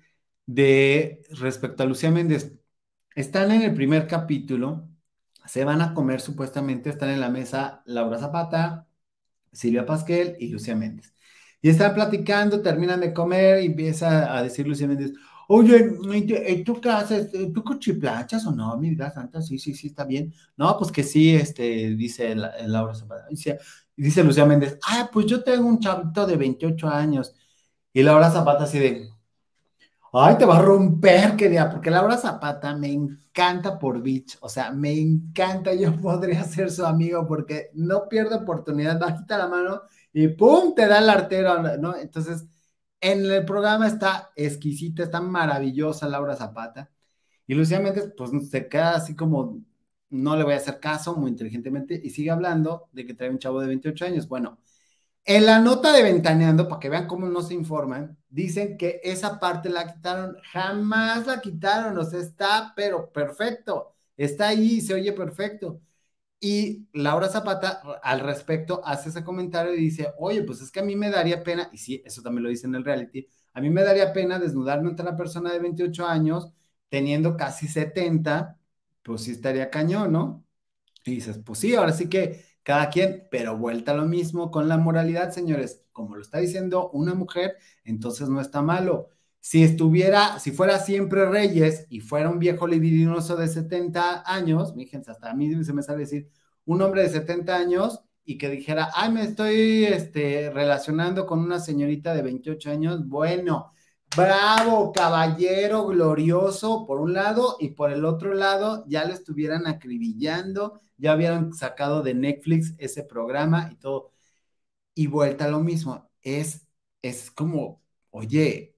de respecto a Lucía Méndez, están en el primer capítulo, se van a comer supuestamente, están en la mesa Laura Zapata, Silvia Pasquel y Lucía Méndez. Y están platicando, terminan de comer y empieza a decir Lucía Méndez, oye, ¿tú qué haces? ¿Tú cuchiplachas o no? Mi vida santa, sí, sí, sí, está bien. No, pues que sí, este, dice la, Laura Zapata. Dice, dice Lucía Méndez, ah, pues yo tengo un chavito de veintiocho años. Y Laura Zapata así de, ay, te va a romper, querida, porque Laura Zapata me encanta por Beach, o sea, me encanta, yo podría ser su amigo porque no pierde oportunidad, bajita la mano y ¡pum! Te da el artero, ¿no? Entonces, en el programa está exquisita, está maravillosa Laura Zapata, y Lucía Méndez, pues se queda así como, no le voy a hacer caso muy inteligentemente, y sigue hablando de que trae un chavo de veintiocho años. Bueno, en la nota de Ventaneando, para que vean cómo no se informan, dicen que esa parte la quitaron, jamás la quitaron, o sea, está, pero perfecto. está ahí y se oye perfecto. Y Laura Zapata al respecto hace ese comentario y dice, oye, pues es que a mí me daría pena, y sí, eso también lo dice en el reality, a mí me daría pena desnudarme ante una persona de veintiocho años teniendo casi setenta, pues sí estaría cañón, ¿no? Y dices, pues sí, ahora sí que cada quien, pero vuelta a lo mismo con la moralidad, señores. Como lo está diciendo una mujer, entonces no está malo. Si estuviera, si fuera siempre Reyes y fuera un viejo libidinoso de setenta años, fíjense, hasta a mí se me sale decir, un hombre de setenta años y que dijera, ay, me estoy este, relacionando con una señorita de veintiocho años, bueno, bravo, caballero glorioso, por un lado, y por el otro lado, ya lo estuvieran acribillando, ya habían sacado de Netflix ese programa y todo. Y vuelta a lo mismo, es, es como, oye,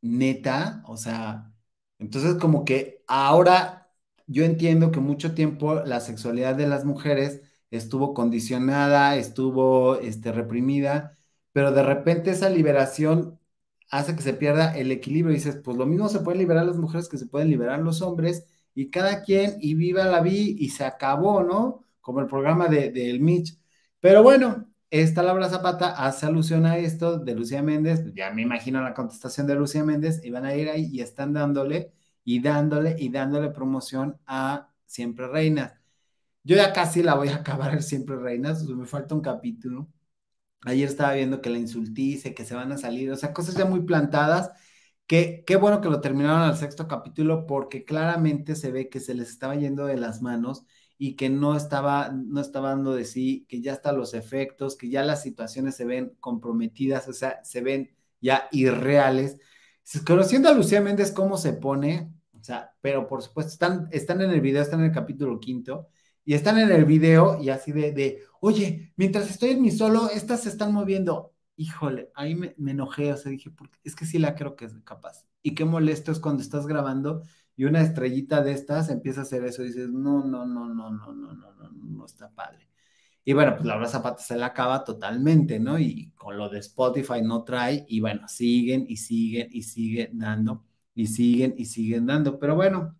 neta, o sea, entonces como que ahora yo entiendo que mucho tiempo la sexualidad de las mujeres estuvo condicionada, estuvo este, reprimida, pero de repente esa liberación hace que se pierda el equilibrio. Y dices, pues lo mismo se pueden liberar las mujeres que se pueden liberar los hombres, y cada quien, y viva la vi, y se acabó, ¿no? Como el programa de, de El Mitch. Pero bueno, esta Laura Zapata hace alusión a esto de Lucía Méndez, ya me imagino la contestación de Lucía Méndez, y van a ir ahí y están dándole y dándole y dándole promoción a Siempre Reinas. Yo ya casi la voy a acabar el Siempre Reinas, me falta un capítulo. Ayer estaba viendo que la insultice, que se van a salir, o sea, cosas ya muy plantadas, que qué bueno que lo terminaron al sexto capítulo porque claramente se ve que se les estaba yendo de las manos y que no estaba, no estaba dando de sí, que ya están los efectos, que ya las situaciones se ven comprometidas, o sea, se ven ya irreales. Conociendo a Lucía Méndez cómo se pone, o sea, pero por supuesto, están, están en el video, están en el capítulo quinto, y están en el video y así de, de oye, mientras estoy en mi solo, estas se están moviendo. Híjole, ahí me, me enojé, o sea, dije, porque es que sí la creo que es capaz. Y qué molesto es cuando estás grabando y una estrellita de estas empieza a hacer eso y dices, no, no, no, no, no, no, no, no, no está padre. Y bueno, pues Laura Zapata se la acaba totalmente, ¿no? Y con lo de Spotify no trae, y bueno, siguen y siguen y siguen dando, y siguen y siguen dando, pero bueno,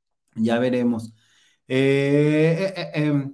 ya veremos. Eh, eh, eh, eh,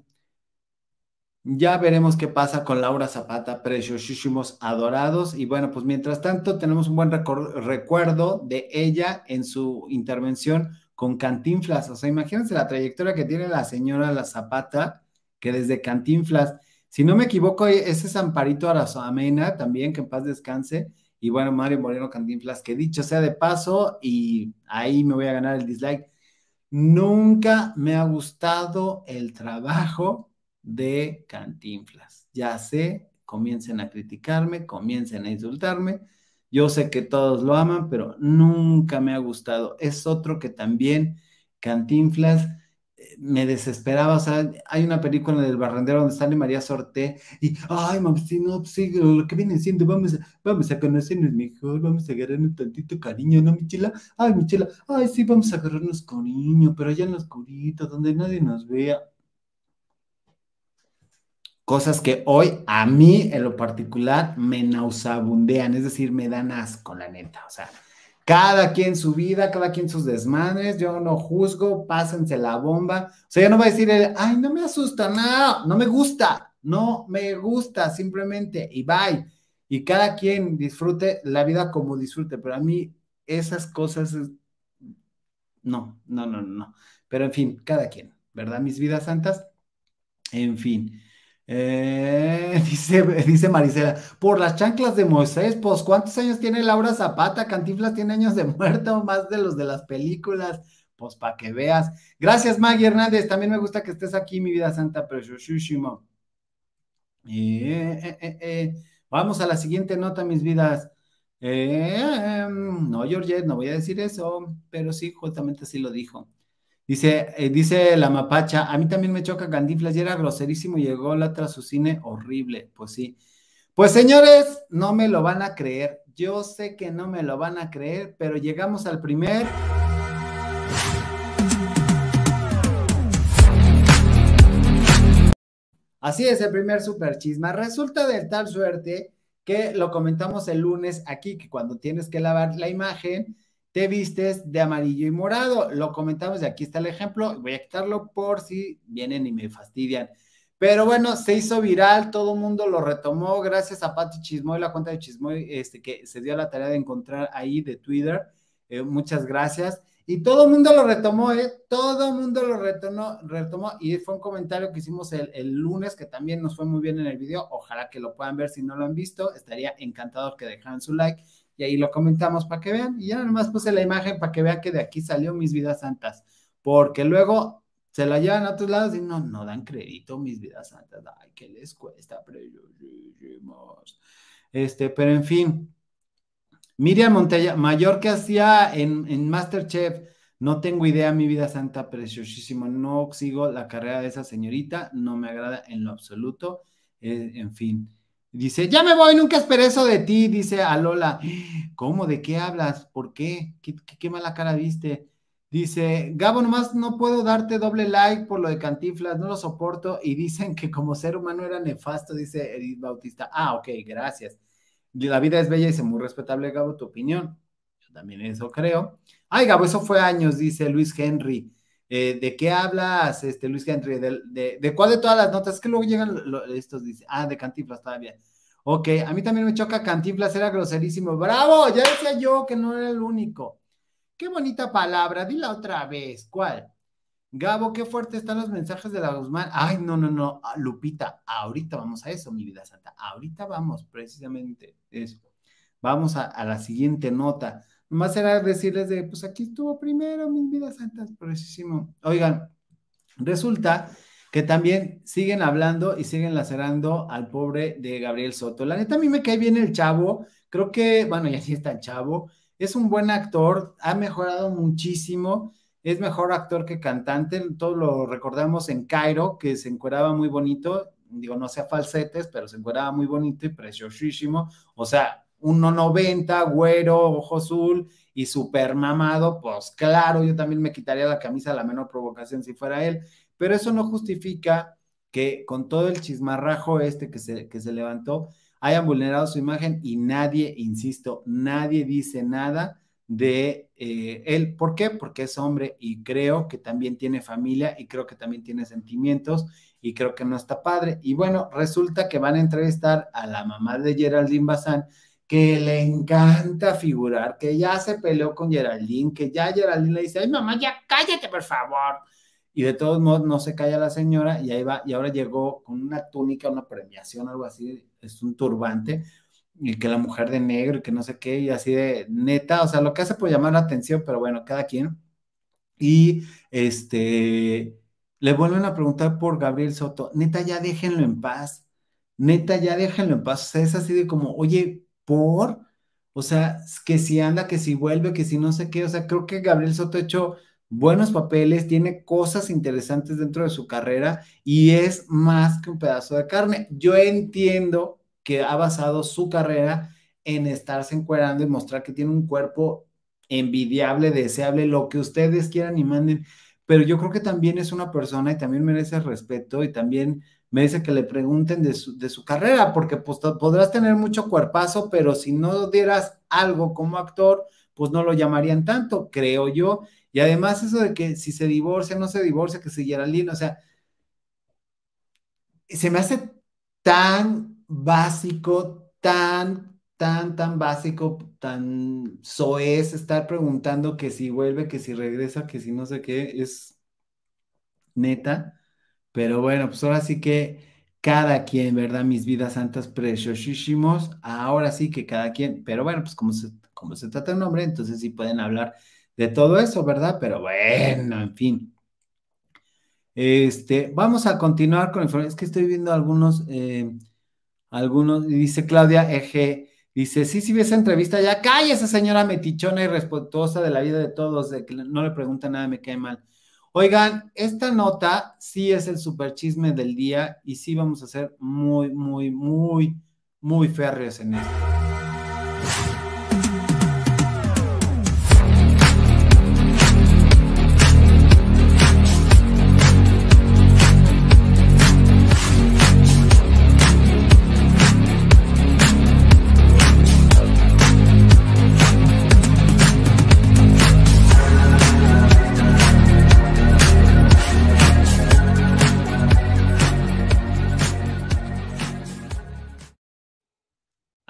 ya veremos qué pasa con Laura Zapata, preciosísimos, adorados. Y bueno, pues mientras tanto tenemos un buen recuerdo de ella en su intervención con Cantinflas. O sea, imagínense la trayectoria que tiene la señora La Zapata, que desde Cantinflas, si no me equivoco, ese es Amparito Arazamena también, que en paz descanse. Y bueno, Mario Moreno Cantinflas, que dicho sea de paso, y ahí me voy a ganar el dislike. Nunca me ha gustado el trabajo de Cantinflas. Ya sé, comiencen a criticarme, comiencen a insultarme. Yo sé que todos lo aman, pero nunca me ha gustado. Es otro que también Cantinflas eh, me desesperaba. O sea, hay una película del Barrendero donde sale María Sorté y, ay, mami, si no, sí, lo que viene siendo, vamos a, vamos a conocernos mejor, vamos a agarrar un tantito cariño, ¿no, Michela? Ay, Michela, ay, sí, vamos a agarrarnos cariño, pero allá en la oscurita, donde nadie nos vea. Cosas que hoy a mí en lo particular me nauseabundean, es decir, me dan asco, la neta. O sea, cada quien su vida, cada quien sus desmanes, yo no juzgo, pásense la bomba. O sea, yo no voy a decir, ay, no me asusta, no, no me gusta, no me gusta, simplemente, y bye. Y cada quien disfrute la vida como disfrute, pero a mí esas cosas, no, no, no, no. Pero en fin, cada quien, ¿verdad? Mis vidas santas. En fin. Eh, dice, dice Marisela, por las chanclas de Moisés, pues ¿cuántos años tiene Laura Zapata? Cantinflas tiene años de muerto, más de los de las películas, pues para que veas. Gracias, Maggie Hernández, también me gusta que estés aquí, mi vida santa, preciosísimo. Eh, eh, eh, eh. Vamos a la siguiente nota, mis vidas. Eh, em, no, Georgette, no voy a decir eso, pero sí, justamente así lo dijo. Dice, eh, dice la mapacha, a mí también me choca Cantinflas, y era groserísimo y llegó la tras su cine horrible. Pues sí. Pues señores, no me lo van a creer. Yo sé que no me lo van a creer, pero llegamos al primer. Así es, el primer super chisma. Resulta de tal suerte que lo comentamos el lunes aquí, que cuando tienes que lavar la imagen, te vistes de amarillo y morado. Lo comentamos y aquí está el ejemplo. Voy a quitarlo por si vienen y me fastidian. Pero bueno, se hizo viral, todo el mundo lo retomó, gracias a Pati Chismoy, la cuenta de Chismoy, este, que se dio la tarea de encontrar ahí de Twitter. Eh, muchas gracias. Y todo el mundo lo retomó, ¿eh? Todo el mundo lo retomó, retomó, y fue un comentario que hicimos el, el lunes, que también nos fue muy bien en el video. Ojalá que lo puedan ver si no lo han visto. Estaría encantado que dejaran su like, y ahí lo comentamos para que vean. Y ya nomás puse la imagen para que vean que de aquí salió Mis Vidas Santas, porque luego se la llevan a otros lados y no, no dan crédito, Mis Vidas Santas. Ay, ¿qué les cuesta? Preciosísimos. Este, pero en fin. Miriam Montemayor, ¿qué hacía en, en MasterChef? No tengo idea, Mi Vida Santa, preciosísimo. No sigo la carrera de esa señorita, no me agrada en lo absoluto. Eh, en fin. Dice, ya me voy, nunca esperé eso de ti, dice a Lola. ¿Cómo? ¿De qué hablas? ¿Por qué? ¿Qué, qué, qué mala cara viste? Dice, Gabo, nomás no puedo darte doble like por lo de Cantinflas, no lo soporto, y dicen que como ser humano era nefasto, dice Edith Bautista. Ah, ok, gracias. La vida es bella y es muy respetable, Gabo, tu opinión. Yo también eso creo. Ay, Gabo, eso fue años, dice Luis Henry. Eh, ¿De qué hablas, este Luis Henry? ¿De, de, de cuál de todas las notas? Es que luego llegan lo, estos, dice. Ah, de Cantinflas, todavía. Ok, a mí también me choca Cantinflas, era groserísimo. ¡Bravo! Ya decía yo que no era el único. Qué bonita palabra, dila otra vez. ¿Cuál? Gabo, qué fuerte están los mensajes de la Guzmán. Ay, no, no, no, Lupita, ahorita vamos a eso, Mi Vida Santa. Ahorita vamos, precisamente eso. Vamos a, a la siguiente nota. Nomás era decirles de, pues aquí estuvo primero, Mis Vidas Santas, precisísimo. Oigan, resulta que también siguen hablando y siguen lacerando al pobre de Gabriel Soto. La neta, a mí me cae bien el chavo. Creo que, bueno, ya sí está el chavo. Es un buen actor, ha mejorado muchísimo. Es mejor actor que cantante, todos lo recordamos en Cairo, que se encueraba muy bonito, digo, no sea falsetes, pero se encueraba muy bonito y preciosísimo, o sea, uno noventa, güero, ojo azul y súper mamado, pues claro, yo también me quitaría la camisa a la menor provocación si fuera él, pero eso no justifica que con todo el chismarrajo este que se, que se levantó, hayan vulnerado su imagen y nadie, insisto, nadie dice nada de eh, él. ¿Por qué? Porque es hombre y creo que también tiene familia y creo que también tiene sentimientos y creo que no está padre. Y bueno, resulta que van a entrevistar a la mamá de Geraldine Bazán, que le encanta figurar, que ya se peleó con Geraldine, que ya Geraldine le dice, ay mamá, ya cállate por favor. Y de todos modos no se calla la señora y ahí va, y ahora llegó con una túnica, una premiación, algo así, es un turbante, y que la mujer de negro y que no sé qué, y así de neta, o sea, lo que hace por llamar la atención, pero bueno, cada quien. Y este, le vuelven a preguntar por Gabriel Soto, neta, ya déjenlo en paz, neta, ya déjenlo en paz, o sea, es así de como, oye, ¿por? O sea, que si anda, que si vuelve, que si no sé qué, o sea, creo que Gabriel Soto ha hecho buenos papeles, tiene cosas interesantes dentro de su carrera y es más que un pedazo de carne. Yo entiendo que ha basado su carrera en estarse encuerando y mostrar que tiene un cuerpo envidiable, deseable, lo que ustedes quieran y manden, pero yo creo que también es una persona y también merece respeto y también merece que le pregunten de su, de su carrera, porque pues podrás tener mucho cuerpazo, pero si no dieras algo como actor, pues no lo llamarían tanto, creo yo. Y además eso de que si se divorcia, no se divorcia, que si Geraldine, o sea, se me hace tan básico, tan, tan, tan básico, tan soez estar preguntando que si vuelve, que si regresa, que si no sé qué, es neta. Pero bueno, pues ahora sí que cada quien, ¿verdad? Mis vidas santas preciosísimos, ahora sí que cada quien, pero bueno, pues como se, como se trata de un hombre, entonces sí pueden hablar de todo eso, ¿verdad? Pero bueno, en fin. Este, vamos a continuar con el, es que estoy viendo algunos, eh, algunos, dice Claudia Eje, dice, sí, sí, vi esa entrevista, ya cállese señora metichona y respetuosa de la vida de todos, de que no le pregunta nada, me cae mal. Oigan, esta nota sí es el super chisme del día y sí vamos a ser muy, muy, muy, muy férreos en esto.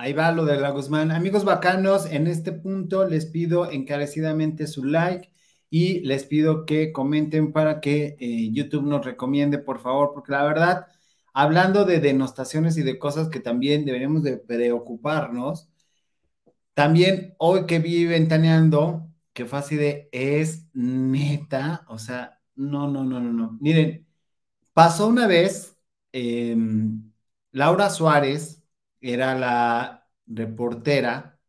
ahí va lo de la Guzmán. Amigos bacanos, en este punto les pido encarecidamente su like y les pido que comenten para que eh, YouTube nos recomiende, por favor, porque la verdad, hablando de denostaciones y de cosas que también deberíamos de preocuparnos, también hoy que vi Ventaneando, que fue así de, es neta, o sea, no, no, no, no, no. Miren, pasó una vez, eh, Laura Suárez era la reportera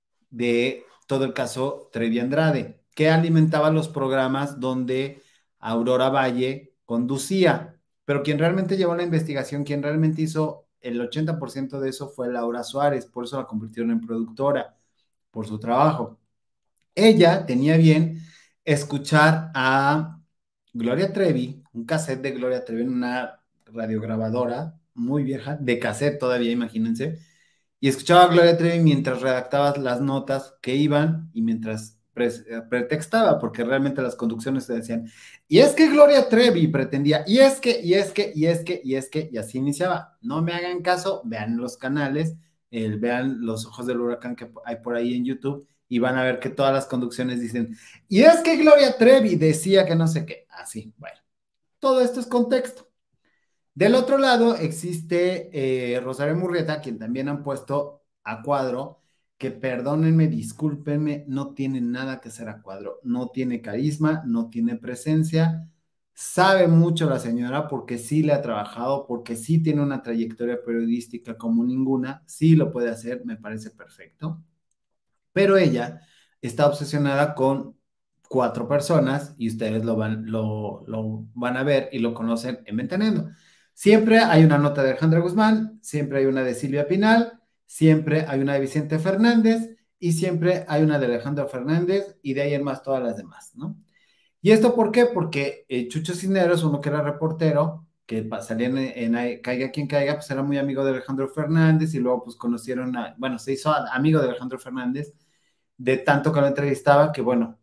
de todo el caso Trevi Andrade, que alimentaba los programas donde Aurora Valle conducía, pero quien realmente llevó la investigación, quien realmente hizo el ochenta por ciento de eso fue Laura Suárez, por eso la convirtieron en productora, por su trabajo. Ella tenía bien escuchar a Gloria Trevi, un cassette de Gloria Trevi en una radiograbadora muy vieja, de cassette todavía, imagínense, y escuchaba a Gloria Trevi mientras redactaba las notas que iban y mientras pre pretextaba, porque realmente las conducciones se decían, y es que Gloria Trevi pretendía, y es que, y es que, y es que, y es que, y así iniciaba. No me hagan caso, vean los canales, eh, vean los ojos del huracán que hay por ahí en YouTube, y van a ver que todas las conducciones dicen, y es que Gloria Trevi decía que no sé qué, así, bueno, todo esto es contexto. Del otro lado existe eh, Rosario Murrieta, quien también han puesto a cuadro, que perdónenme, discúlpenme, no tiene nada que ser a cuadro, no tiene carisma, no tiene presencia, sabe mucho la señora porque sí le ha trabajado, porque sí tiene una trayectoria periodística como ninguna, sí lo puede hacer, me parece perfecto, pero ella está obsesionada con cuatro personas y ustedes lo van, lo, lo van a ver y lo conocen en Ventaneando. Siempre hay una nota de Alejandra Guzmán, siempre hay una de Silvia Pinal, siempre hay una de Vicente Fernández y siempre hay una de Alejandro Fernández y de ahí en más todas las demás, ¿no? ¿Y esto por qué? Porque eh, Chucho Cisneros, uno que era reportero, que salía en, en, en, Caiga quien caiga, pues era muy amigo de Alejandro Fernández y luego pues conocieron a, bueno, se hizo amigo de Alejandro Fernández de tanto que lo entrevistaba que, bueno,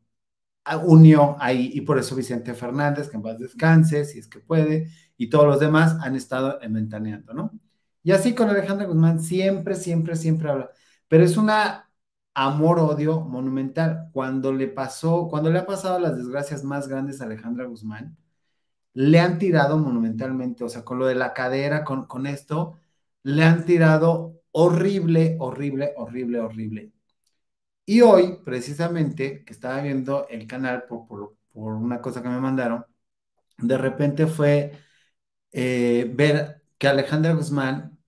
unió ahí y por eso Vicente Fernández, que en paz descanse, si es que puede, y todos los demás han estado Ventaneando, ¿no? Y así con Alejandra Guzmán siempre, siempre, siempre habla, pero es una amor-odio monumental. Cuando le pasó, cuando le ha pasado las desgracias más grandes a Alejandra Guzmán, le han tirado monumentalmente, o sea, con lo de la cadera, con, con esto, le han tirado horrible, horrible, horrible, horrible. Y hoy, precisamente, que estaba viendo el canal por, por, por una cosa que me mandaron, de repente fue eh, ver que a Alejandra Guzmán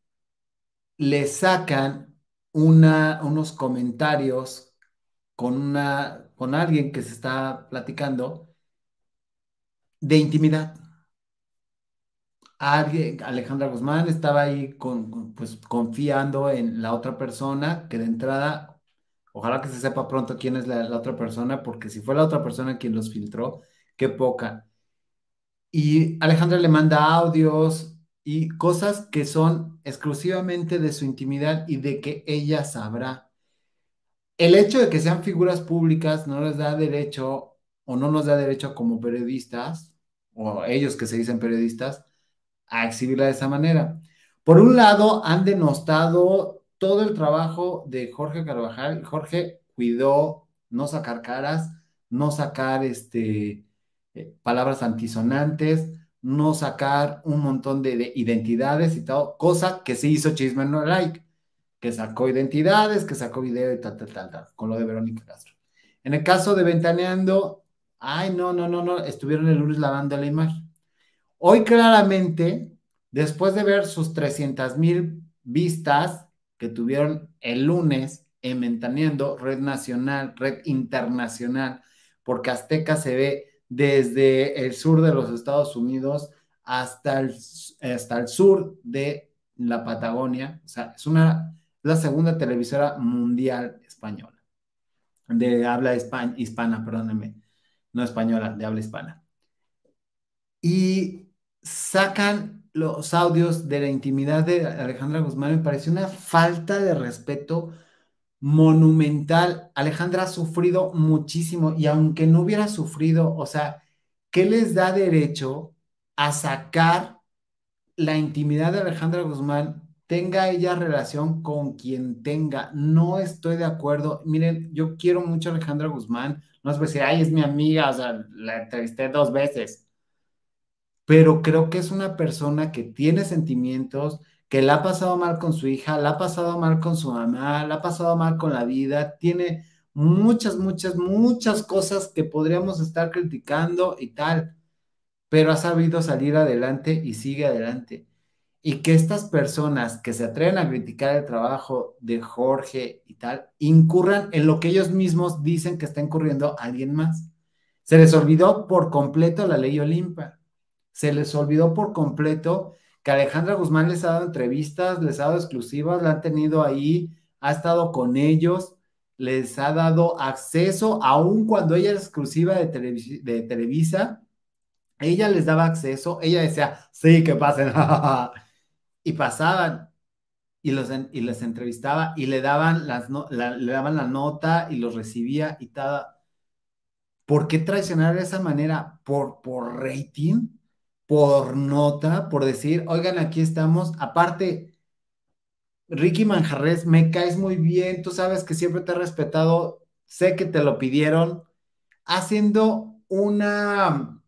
le sacan una, unos comentarios con, una, con alguien que se está platicando de intimidad. Alguien, Alejandra Guzmán estaba ahí con, con, pues, confiando en la otra persona, que de entrada, ojalá que se sepa pronto quién es la, la otra persona, porque si fue la otra persona quien los filtró, qué poca. Y Alejandra le manda audios y cosas que son exclusivamente de su intimidad y de que ella sabrá. El hecho de que sean figuras públicas no les da derecho o no nos da derecho como periodistas, o ellos que se dicen periodistas, a exhibirla de esa manera. Por un lado, han denostado todo el trabajo de Jorge Carvajal. Jorge cuidó no sacar caras, no sacar este, eh, palabras antisonantes, no sacar un montón de, de identidades y todo, cosa que sí hizo Chisme No Like, que sacó identidades, que sacó video y tal, tal, tal, tal, con lo de Verónica Castro. En el caso de Ventaneando, ay, no, no, no, no, estuvieron el lunes lavando la imagen. Hoy claramente, después de ver sus trescientas mil vistas que tuvieron el lunes en Ventaneando, red nacional, red internacional, porque Azteca se ve desde el sur de los Estados Unidos hasta el, hasta el sur de la Patagonia, o sea, es una, la segunda televisora mundial española, de habla hispana, hispana, perdónenme, no española, de habla hispana. Y sacan los audios de la intimidad de Alejandra Guzmán, me parece una falta de respeto monumental. Alejandra ha sufrido muchísimo y aunque no hubiera sufrido, o sea, ¿qué les da derecho a sacar la intimidad de Alejandra Guzmán tenga ella relación con quien tenga. No estoy de acuerdo. Miren, yo quiero mucho a Alejandra Guzmán. No es decir, ay, es mi amiga, o sea, la entrevisté dos veces, pero creo que es una persona que tiene sentimientos, que la ha pasado mal con su hija, la ha pasado mal con su mamá, la ha pasado mal con la vida, tiene muchas, muchas, muchas cosas que podríamos estar criticando y tal, pero ha sabido salir adelante y sigue adelante. Y que estas personas que se atreven a criticar el trabajo de Jorge y tal, incurran en lo que ellos mismos dicen que está incurriendo alguien más. Se les olvidó por completo la ley Olimpa. Se les olvidó por completo que Alejandra Guzmán les ha dado entrevistas, les ha dado exclusivas, la han tenido ahí, ha estado con ellos, les ha dado acceso, aun cuando ella era exclusiva de, Televis de Televisa, ella les daba acceso, ella decía, sí, que pasen, y pasaban, y, los, y les entrevistaba, y le daban, las no, la, le daban la nota, y los recibía, y tal. ¿Por qué traicionar de esa manera? ¿Por, por rating? ¿Por nota? ¿Por decir, oigan, aquí estamos? Aparte, Ricky Manjarres, me caes muy bien, tú sabes que siempre te he respetado, sé que te lo pidieron, haciendo una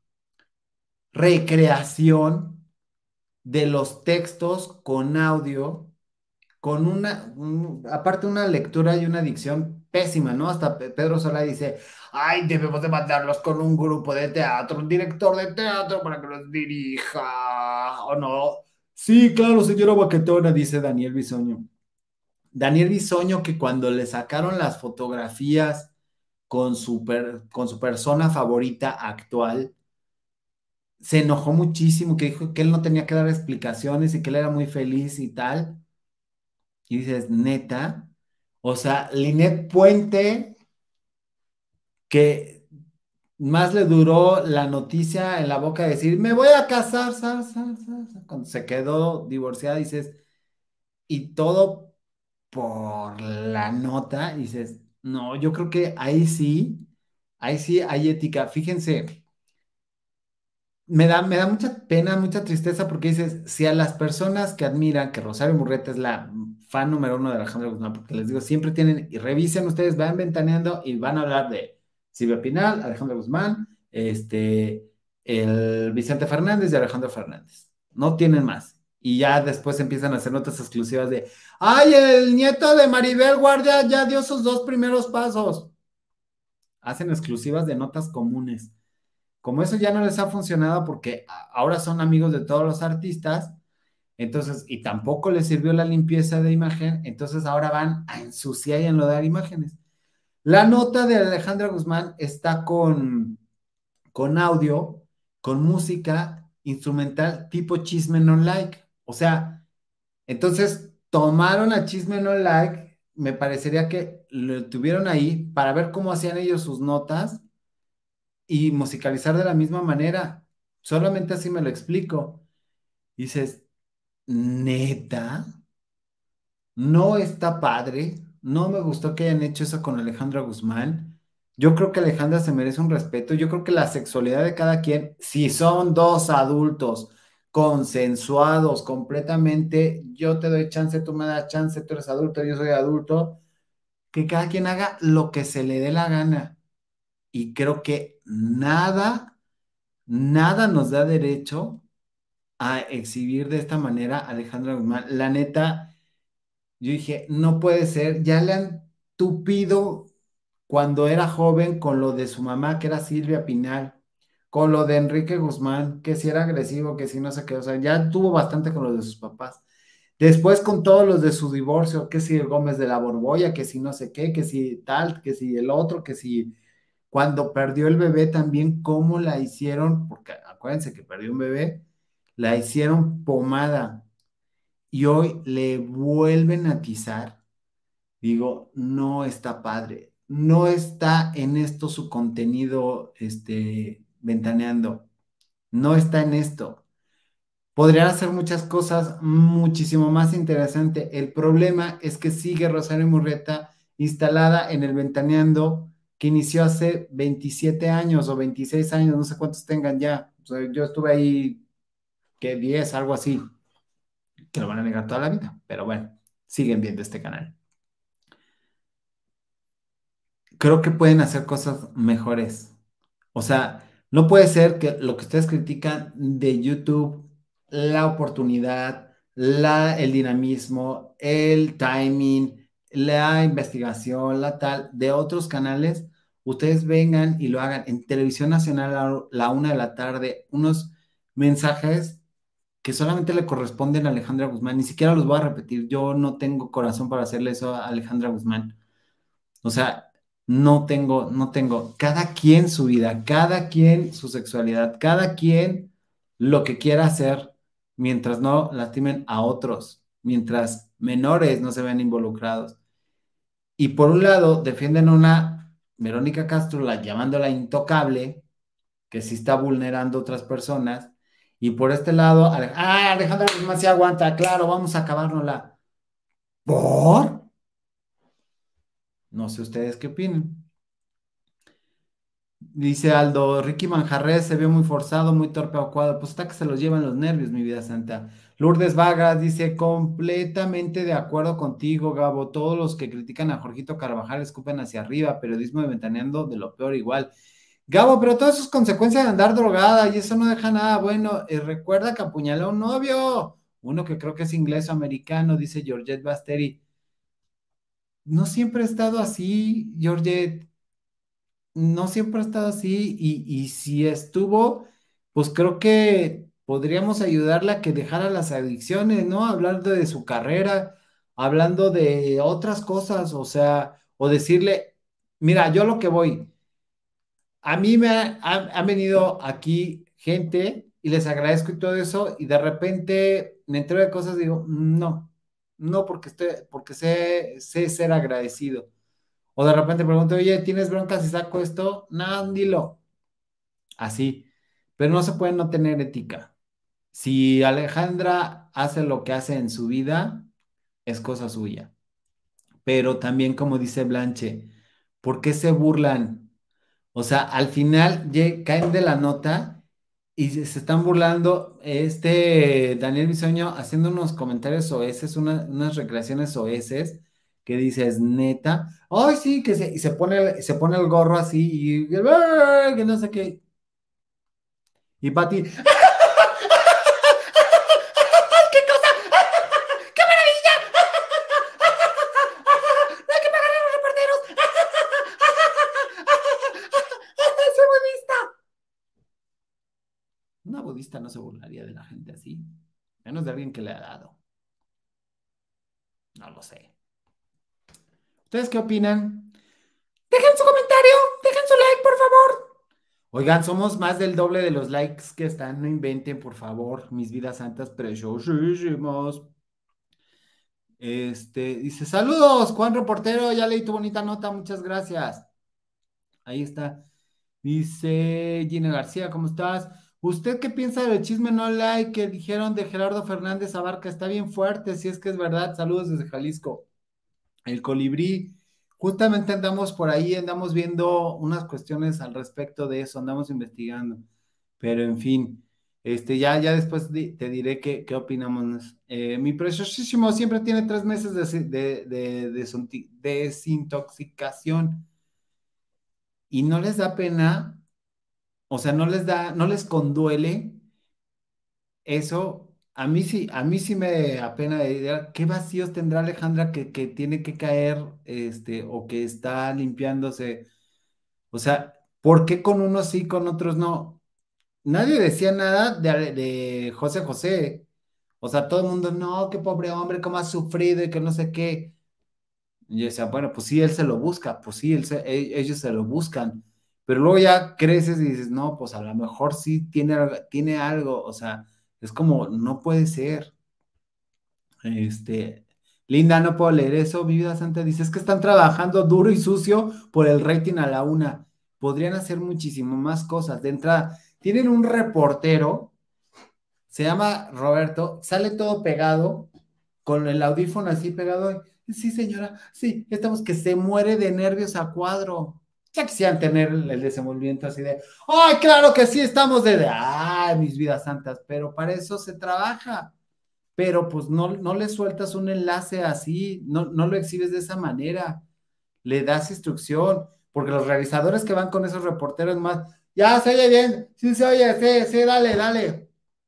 recreación de los textos con audio, con una, un- aparte una lectura y una dicción pésima, ¿no? Hasta Pe- Pedro Sola dice, ay, debemos de mandarlos con un grupo de teatro, un director de teatro para que los dirija, ¿o no? Sí, claro, señora Baquetona, dice Daniel Bisoño. Daniel Bisoño que cuando le sacaron las fotografías con su, per- con su persona favorita actual, se enojó muchísimo, que dijo que él no tenía que dar explicaciones y que él era muy feliz y tal. Y dices, neta, o sea, Linet Puente, que más le duró la noticia en la boca de decir, me voy a casar, sa, sa, sa, sa", cuando se quedó divorciada, dices, y todo por la nota, dices, no, yo creo que ahí sí, ahí sí hay ética. Fíjense, me da, me da mucha pena, mucha tristeza porque dices, si a las personas que admiran, que Rosario Murrieta es la fan número uno de Alejandro Guzmán, porque les digo, siempre tienen, y revisen ustedes, van ventaneando y van a hablar de Silvia Pinal, Alejandro Guzmán, este, el Vicente Fernández y Alejandro Fernández. No tienen más. Y ya después empiezan a hacer notas exclusivas de, ay, el nieto de Maribel Guardia ya dio sus dos primeros pasos. Hacen exclusivas de notas comunes. Como eso ya no les ha funcionado porque ahora son amigos de todos los artistas, entonces, y tampoco les sirvió la limpieza de imagen, entonces ahora van a ensuciar y a enlodar imágenes. La nota de Alejandra Guzmán está con, con audio, con música instrumental tipo Chisme No Like. O sea, entonces tomaron a Chisme No Like, me parecería que lo tuvieron ahí para ver cómo hacían ellos sus notas y musicalizar de la misma manera. Solamente así me lo explico. Dices, neta, no está padre. No me gustó que hayan hecho eso con Alejandra Guzmán. Yo creo que Alejandra se merece un respeto. Yo creo que la sexualidad de cada quien, si son dos adultos consensuados completamente, yo te doy chance, tú me das chance, tú eres adulto, yo soy adulto, que cada quien haga lo que se le dé la gana. Y creo que nada nada nos da derecho a exhibir de esta manera a Alejandra Guzmán. La neta, yo dije, no puede ser, ya le han tupido cuando era joven con lo de su mamá, que era Silvia Pinal, con lo de Enrique Guzmán, que si era agresivo, que si no sé qué, o sea, ya tuvo bastante con lo de sus papás. Después con todos los de su divorcio, que si el Gómez de la Borbolla, que si no sé qué, que si tal, que si el otro, que si cuando perdió el bebé también, ¿cómo la hicieron? Porque acuérdense que perdió un bebé, la hicieron pomada y hoy le vuelven a atizar. Digo, no está padre, no está en esto su contenido, este, ventaneando, no está en esto. Podrían hacer muchas cosas muchísimo más interesantes. El problema es que sigue Rosario Murrieta instalada en el Ventaneando que inició hace veintisiete años o veintiséis años, no sé cuántos tengan ya. O sea, yo estuve ahí, que diez, algo así. que lo van a negar toda la vida, pero bueno, siguen viendo este canal. Creo que pueden hacer cosas mejores. O sea, no puede ser que lo que ustedes critican de YouTube, la oportunidad, la, el dinamismo, el timing, la investigación, la tal, de otros canales, ustedes vengan y lo hagan en Televisión Nacional a la una de la tarde, unos mensajes que solamente le corresponden a Alejandra Guzmán. Ni siquiera los voy a repetir. Yo no tengo corazón para hacerle eso a Alejandra Guzmán. O sea, no tengo, no tengo. Cada quien su vida, cada quien su sexualidad, cada quien lo que quiera hacer mientras no lastimen a otros, mientras menores no se vean involucrados. Y por un lado, defienden una Verónica Castro, la llamándola intocable, que sí está vulnerando a otras personas. Y por este lado, Ale- ah, Alejandra Guzmán se aguanta, claro, vamos a acabárnosla. ¿Por? No sé ustedes qué opinan. Dice Aldo, Ricky Manjarres se ve muy forzado, muy torpe acuado. Pues está que se los llevan los nervios, mi vida santa. Lourdes Vargas dice, completamente de acuerdo contigo, Gabo. Todos los que critican a Jorgito Carvajal escupen hacia arriba, periodismo de ventaneando de lo peor igual. Gabo, pero todo eso es consecuencia de andar drogada y eso no deja nada bueno. Eh, recuerda que apuñaló a un novio, uno que creo que es inglés o americano, dice Georgette Basteri. No siempre ha estado así, Georgette. No siempre ha estado así y, y si estuvo, pues creo que podríamos ayudarle a que dejara las adicciones, ¿no? Hablando de su carrera, hablando de otras cosas, o sea, o decirle, mira, yo lo que voy, a mí me ha, ha- han venido aquí gente y les agradezco y todo eso y de repente me entero de cosas y digo, no, no porque estoy, porque sé, sé ser agradecido. O de repente pregunto, oye, ¿tienes bronca si saco esto? No, dilo. Así. Pero no se puede no tener ética. Si Alejandra hace lo que hace en su vida, es cosa suya. Pero también, como dice Blanche, ¿por qué se burlan? O sea, al final lle- caen de la nota y se se están burlando. Este Daniel Bisoño haciendo unos comentarios soeces, una- unas recreaciones soeces, que dices, neta, ay, sí, que se, y se pone, se pone el gorro así y que no sé qué. Y Pati, ¡qué cosa! ¡Qué maravilla! ¡No hay que pagar a los reporteros! ¡Soy budista! Una budista no se burlaría de la gente así, menos de alguien que le ha dado. No lo sé. ¿Ustedes qué opinan? Dejen su comentario, dejen su like, por favor. Oigan, somos más del doble de los likes que están. No inventen, por favor, mis vidas santas preciosísimas. Este, dice, saludos, Juan Reportero, ya leí tu bonita nota, muchas gracias. Ahí está. Dice Gina García, ¿cómo estás? ¿Usted qué piensa del chisme no like que dijeron de Gerardo Fernández Abarca? Está bien fuerte, si es que es verdad. Saludos desde Jalisco. El colibrí, justamente andamos por ahí, andamos viendo unas cuestiones al respecto de eso, andamos investigando, pero en fin, este, ya, ya después di- te diré qué, qué opinamos. Eh, mi preciosísimo siempre tiene tres meses de, de, de, de desinti- desintoxicación y no les da pena, o sea, no les da, no les conduele eso. A mí sí, a mí sí me apena de idea, ¿qué vacíos tendrá Alejandra que, que tiene que caer, este, o que está limpiándose? O sea, ¿por qué con unos sí, con otros no? Nadie decía nada de, de José José. O sea, todo el mundo, no, qué pobre hombre, cómo ha sufrido y que no sé qué. Y yo decía, bueno, pues sí, él se lo busca, pues sí, él se- e- ellos se lo buscan. Pero luego ya creces y dices, no, pues a lo mejor sí tiene, algo- tiene algo. O sea, es como, no puede ser. Este, Linda, no puedo leer eso. Mi vida santa dice, es que están trabajando duro y sucio por el rating a la una. Podrían hacer muchísimo más cosas. De entrada, tienen un reportero, se llama Roberto, sale todo pegado, con el audífono así pegado. Sí, señora, sí, estamos que se muere de nervios a cuadro. Ya quisieran tener el, el desenvolvimiento así de, ay, claro que sí, estamos de, ay, mis vidas santas, pero para eso se trabaja. pero pues no, no le sueltas un enlace así, no, no lo exhibes de esa manera, le das instrucción, porque los realizadores que van con esos reporteros más, ya se oye bien, sí se oye, sí, sí, dale, dale.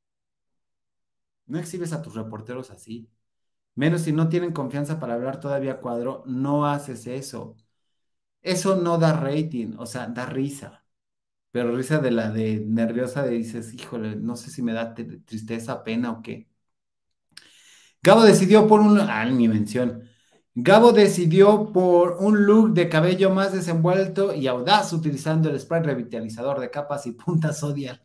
No exhibes a tus reporteros así, menos si no tienen confianza para hablar todavía a cuadro, no haces eso. Eso no da rating, o sea, da risa, pero risa de la de nerviosa de dices, híjole, no sé si me da tristeza, pena o qué. Gabo decidió por un... Ah, mi mención. Gabo decidió por un look de cabello más desenvuelto y audaz utilizando el spray revitalizador de capas y puntas Zodiac.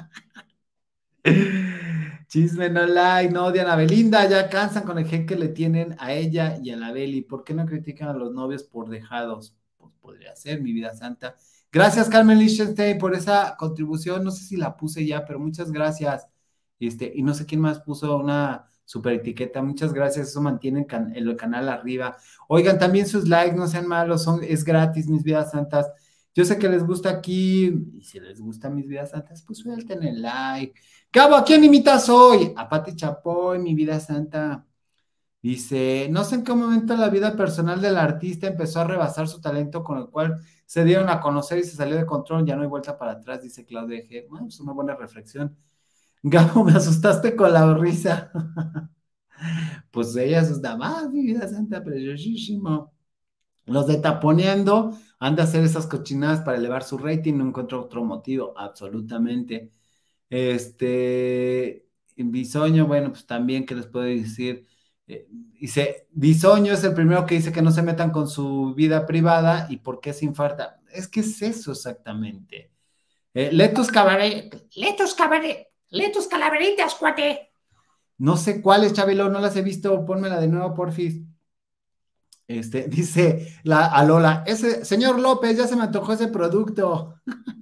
Chisme no like, no odian a Belinda, ya cansan con el hate que le tienen a ella y a la Beli. ¿Por qué no critican a los novios por dejados? Pues podría ser, mi vida santa. Gracias, Carmen Lichtenstein, por esa contribución. No sé si la puse ya, pero muchas gracias. Este, y no sé quién más puso una super etiqueta. Muchas gracias, eso mantiene can el canal arriba. Oigan, también sus likes, no sean malos, son, es gratis, mis vidas santas. Yo sé que les gusta aquí, y si les gusta mis vidas santas, pues suelten el like. Cabo, ¿a quién imitas hoy? A Pati Chapoy, mi vida santa. Dice, no sé en qué momento la vida personal del artista empezó a rebasar su talento con el cual se dieron a conocer y se salió de control, ya no hay vuelta para atrás, dice Claudia G. Bueno, es una buena reflexión. Gabo, me asustaste con la risa. Pues ella asusta más, mi vida santa, preciosísimo. Los de Taponeando han de hacer esas cochinadas para elevar su rating, no encuentro otro motivo, absolutamente. Este, Bisoño, bueno, pues también, ¿qué les puedo decir? Eh, dice, Bisoño es el primero que dice que no se metan con su vida privada y por qué se infarta. Es que es eso exactamente. Eh, Letus Cabaret, Letus Cabaret, Letus Calaveritas, cuate. No sé cuáles, Chabelo, no las he visto, pónmela de nuevo, porfis. Este, dice la a Lola, ese señor López, ya se me antojó ese producto.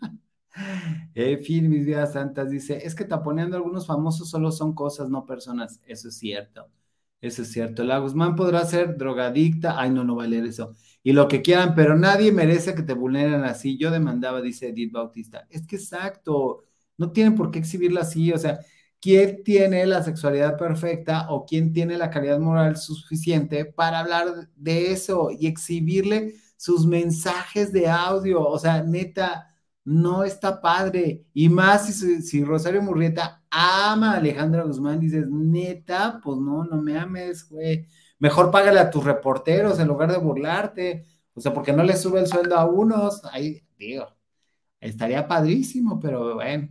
En fin, mis vidas santas, dice, es que taponeando a algunos famosos solo son cosas, no personas. Eso es cierto, eso es cierto. La Guzmán podrá ser drogadicta, ay, no, no va a leer eso. Y lo que quieran, pero nadie merece que te vulneren así. Yo demandaba, dice Edith Bautista. Es que exacto, no tienen por qué exhibirla así, o sea, ¿quién tiene la sexualidad perfecta o quién tiene la calidad moral suficiente para hablar de eso y exhibirle sus mensajes de audio? O sea, neta, no está padre. Y más si, si Rosario Murrieta ama a Alejandra Guzmán, dices, neta, pues no, no me ames, güey. Mejor págale a tus reporteros en lugar de burlarte. O sea, porque no le sube el sueldo a unos. Ahí, digo, estaría padrísimo, pero bueno.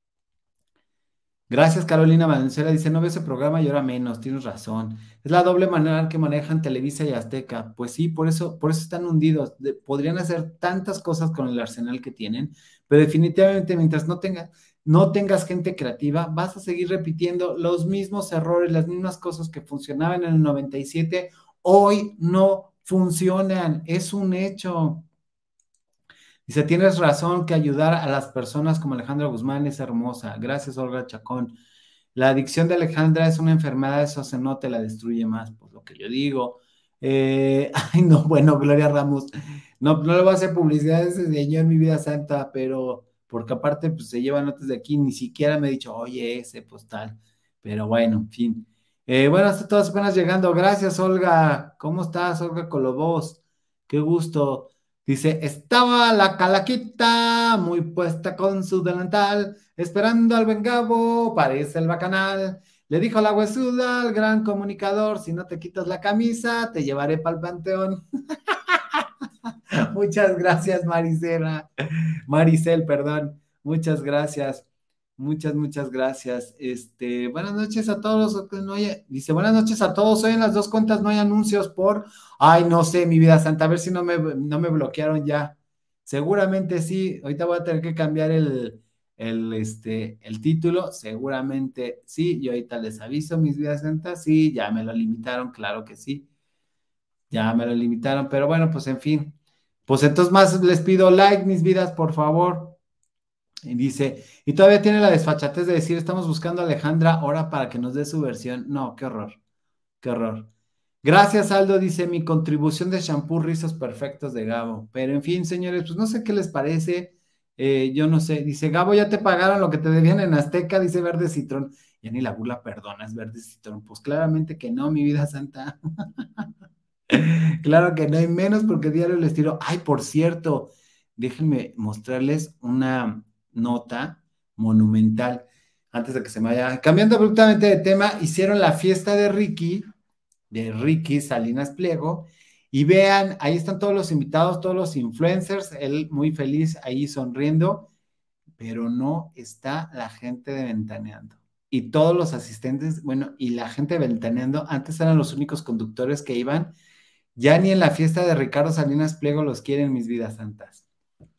Gracias, Carolina Valenzuela. Dice, no veo ese programa y ahora menos, tienes razón. Es la doble manera que manejan Televisa y Azteca. Pues sí, por eso, por eso están hundidos. De, podrían hacer tantas cosas con el arsenal que tienen, pero definitivamente mientras no tenga, no tengas gente creativa, vas a seguir repitiendo los mismos errores, las mismas cosas que funcionaban en el noventa y siete, hoy no funcionan. Es un hecho. Dice, tienes razón que ayudar a las personas como Alejandra Guzmán es hermosa. Gracias, Olga Chacón. La adicción de Alejandra es una enfermedad, eso se nota, la destruye más, por lo que yo digo. Eh, ay, no, bueno, Gloria Ramos. No, no le voy a hacer publicidad a ese señor, mi vida santa, pero porque aparte pues, se lleva notas de aquí, ni siquiera me ha dicho, oye, ese postal. Pero bueno, en fin. Eh, bueno, hasta todas apenas llegando. Gracias, Olga. ¿Cómo estás, Olga Colobos? Qué gusto. Dice, estaba la calaquita muy puesta con su delantal, esperando al Bengabo, parece el bacanal. Le dijo la huesuda al gran comunicador, si no te quitas la camisa, te llevaré para el panteón. Muchas gracias, Maricela. Maricel, perdón. Muchas gracias. Muchas, muchas gracias. Este, buenas noches a todos. No hay, dice, buenas noches a todos. Hoy en las dos cuentas no hay anuncios por, ay, no sé, mi vida santa, a ver si no me, no me bloquearon ya. Seguramente sí. Ahorita voy a tener que cambiar el, el, este, el título. Seguramente sí. Yo ahorita les aviso, mis vidas santas. Sí, ya me lo limitaron, claro que sí. Ya me lo limitaron, pero bueno, pues en fin. Pues entonces más les pido like, mis vidas, por favor. Y dice, y todavía tiene la desfachatez de decir, estamos buscando a Alejandra ahora para que nos dé su versión. No, qué horror, qué horror. Gracias, Aldo, dice, mi contribución de shampoo rizos perfectos de Gabo. Pero en fin, señores, pues no sé qué les parece. Eh, yo no sé, dice Gabo, ya te pagaron lo que te debían en Azteca, dice Verde Citrón. Ya ni la burla perdona, es Verde Citrón. Pues claramente que no, mi vida santa. Claro que no hay menos porque diario les tiro. Ay, por cierto, déjenme mostrarles una nota monumental antes de que se me vaya. Cambiando abruptamente de tema, hicieron la fiesta de Ricky, de Ricky Salinas Pliego, y vean, ahí están todos los invitados, todos los influencers, él muy feliz ahí sonriendo, pero no está la gente de Ventaneando. Y todos los asistentes, bueno, y la gente de Ventaneando, antes eran los únicos conductores que iban. Ya ni en la fiesta de Ricardo Salinas Pliego los quieren, mis vidas santas.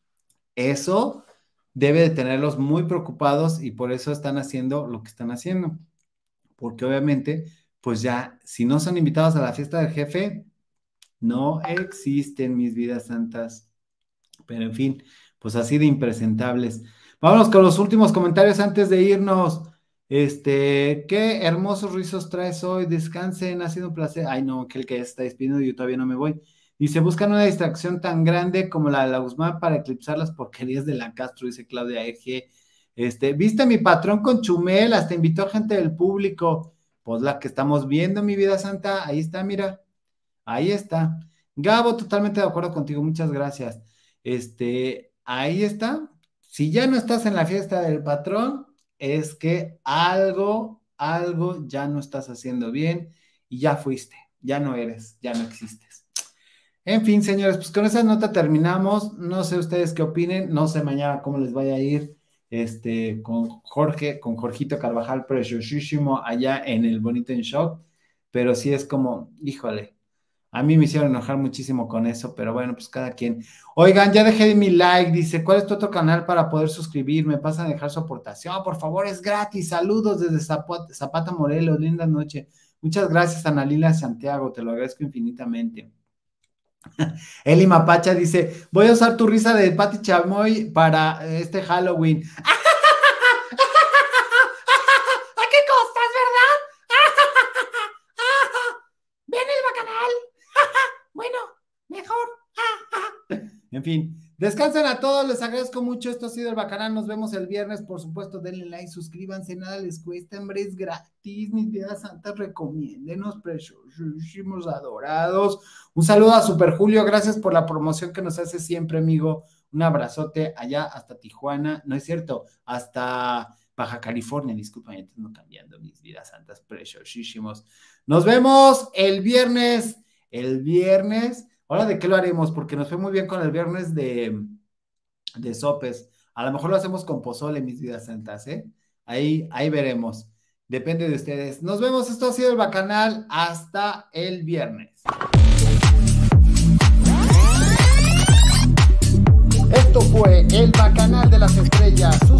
Eso debe de tenerlos muy preocupados y por eso están haciendo lo que están haciendo. Porque obviamente, pues ya, si no son invitados a la fiesta del jefe, no existen, mis vidas santas. Pero en fin, pues así de impresentables. Vámonos con los últimos comentarios antes de irnos. Este, qué hermosos rizos traes hoy, descansen, ha sido un placer. Ay, no, que el que está despidiendo, yo todavía no me voy. Dice, buscan una distracción tan grande como la de la Guzmán para eclipsar las porquerías de la Castro, dice Claudia Eje. Este, ¿viste a mi patrón con Chumel? Hasta invitó a gente del público. Pues la que estamos viendo, mi vida santa, ahí está, mira, ahí está. Gabo, totalmente de acuerdo contigo, muchas gracias. Este, ahí está. Si ya no estás en la fiesta del patrón, es que algo, algo ya no estás haciendo bien y ya fuiste, ya no eres, ya no existes. En fin, señores, pues con esa nota terminamos. No sé ustedes qué opinen, no sé mañana cómo les vaya a ir este, con Jorge, con Jorgito Carvajal, preciosísimo allá en el Bonito en Shock, pero sí es como, híjole, a mí me hicieron enojar muchísimo con eso, pero bueno, pues cada quien. Oigan, ya dejé mi like, dice, ¿cuál es tu otro canal para poder suscribirme? Pasa a dejar su aportación, por favor, es gratis. Saludos desde Zapata, Zapata Morelos, linda noche. Muchas gracias, Ana Lila Santiago, te lo agradezco infinitamente. Eli Mapacha dice, voy a usar tu risa de Pati Chamoy para este Halloween. ¿A qué costas, verdad? Ven el bacanal. Bueno, mejor. En fin, descansen a todos, les agradezco mucho. Esto ha sido el Bacanal, nos vemos el viernes. Por supuesto, denle like, suscríbanse, nada les cuesta, hombre, es gratis. Mis vidas santas, recomiéndenos, preciosísimos, adorados. Un saludo a Super Julio, gracias por la promoción que nos hace siempre, amigo. Un abrazote allá hasta Tijuana, no es cierto, hasta Baja California, disculpen, estoy cambiando, mis vidas santas, preciosísimos. Nos vemos el viernes, el viernes. Ahora, ¿de qué lo haremos? Porque nos fue muy bien con el viernes de, de sopes. A lo mejor lo hacemos con pozole, mis vidas santas, ¿eh? Ahí, ahí veremos. Depende de ustedes. Nos vemos. Esto ha sido el Bacanal. Hasta el viernes. Esto fue el Bacanal de las Estrellas.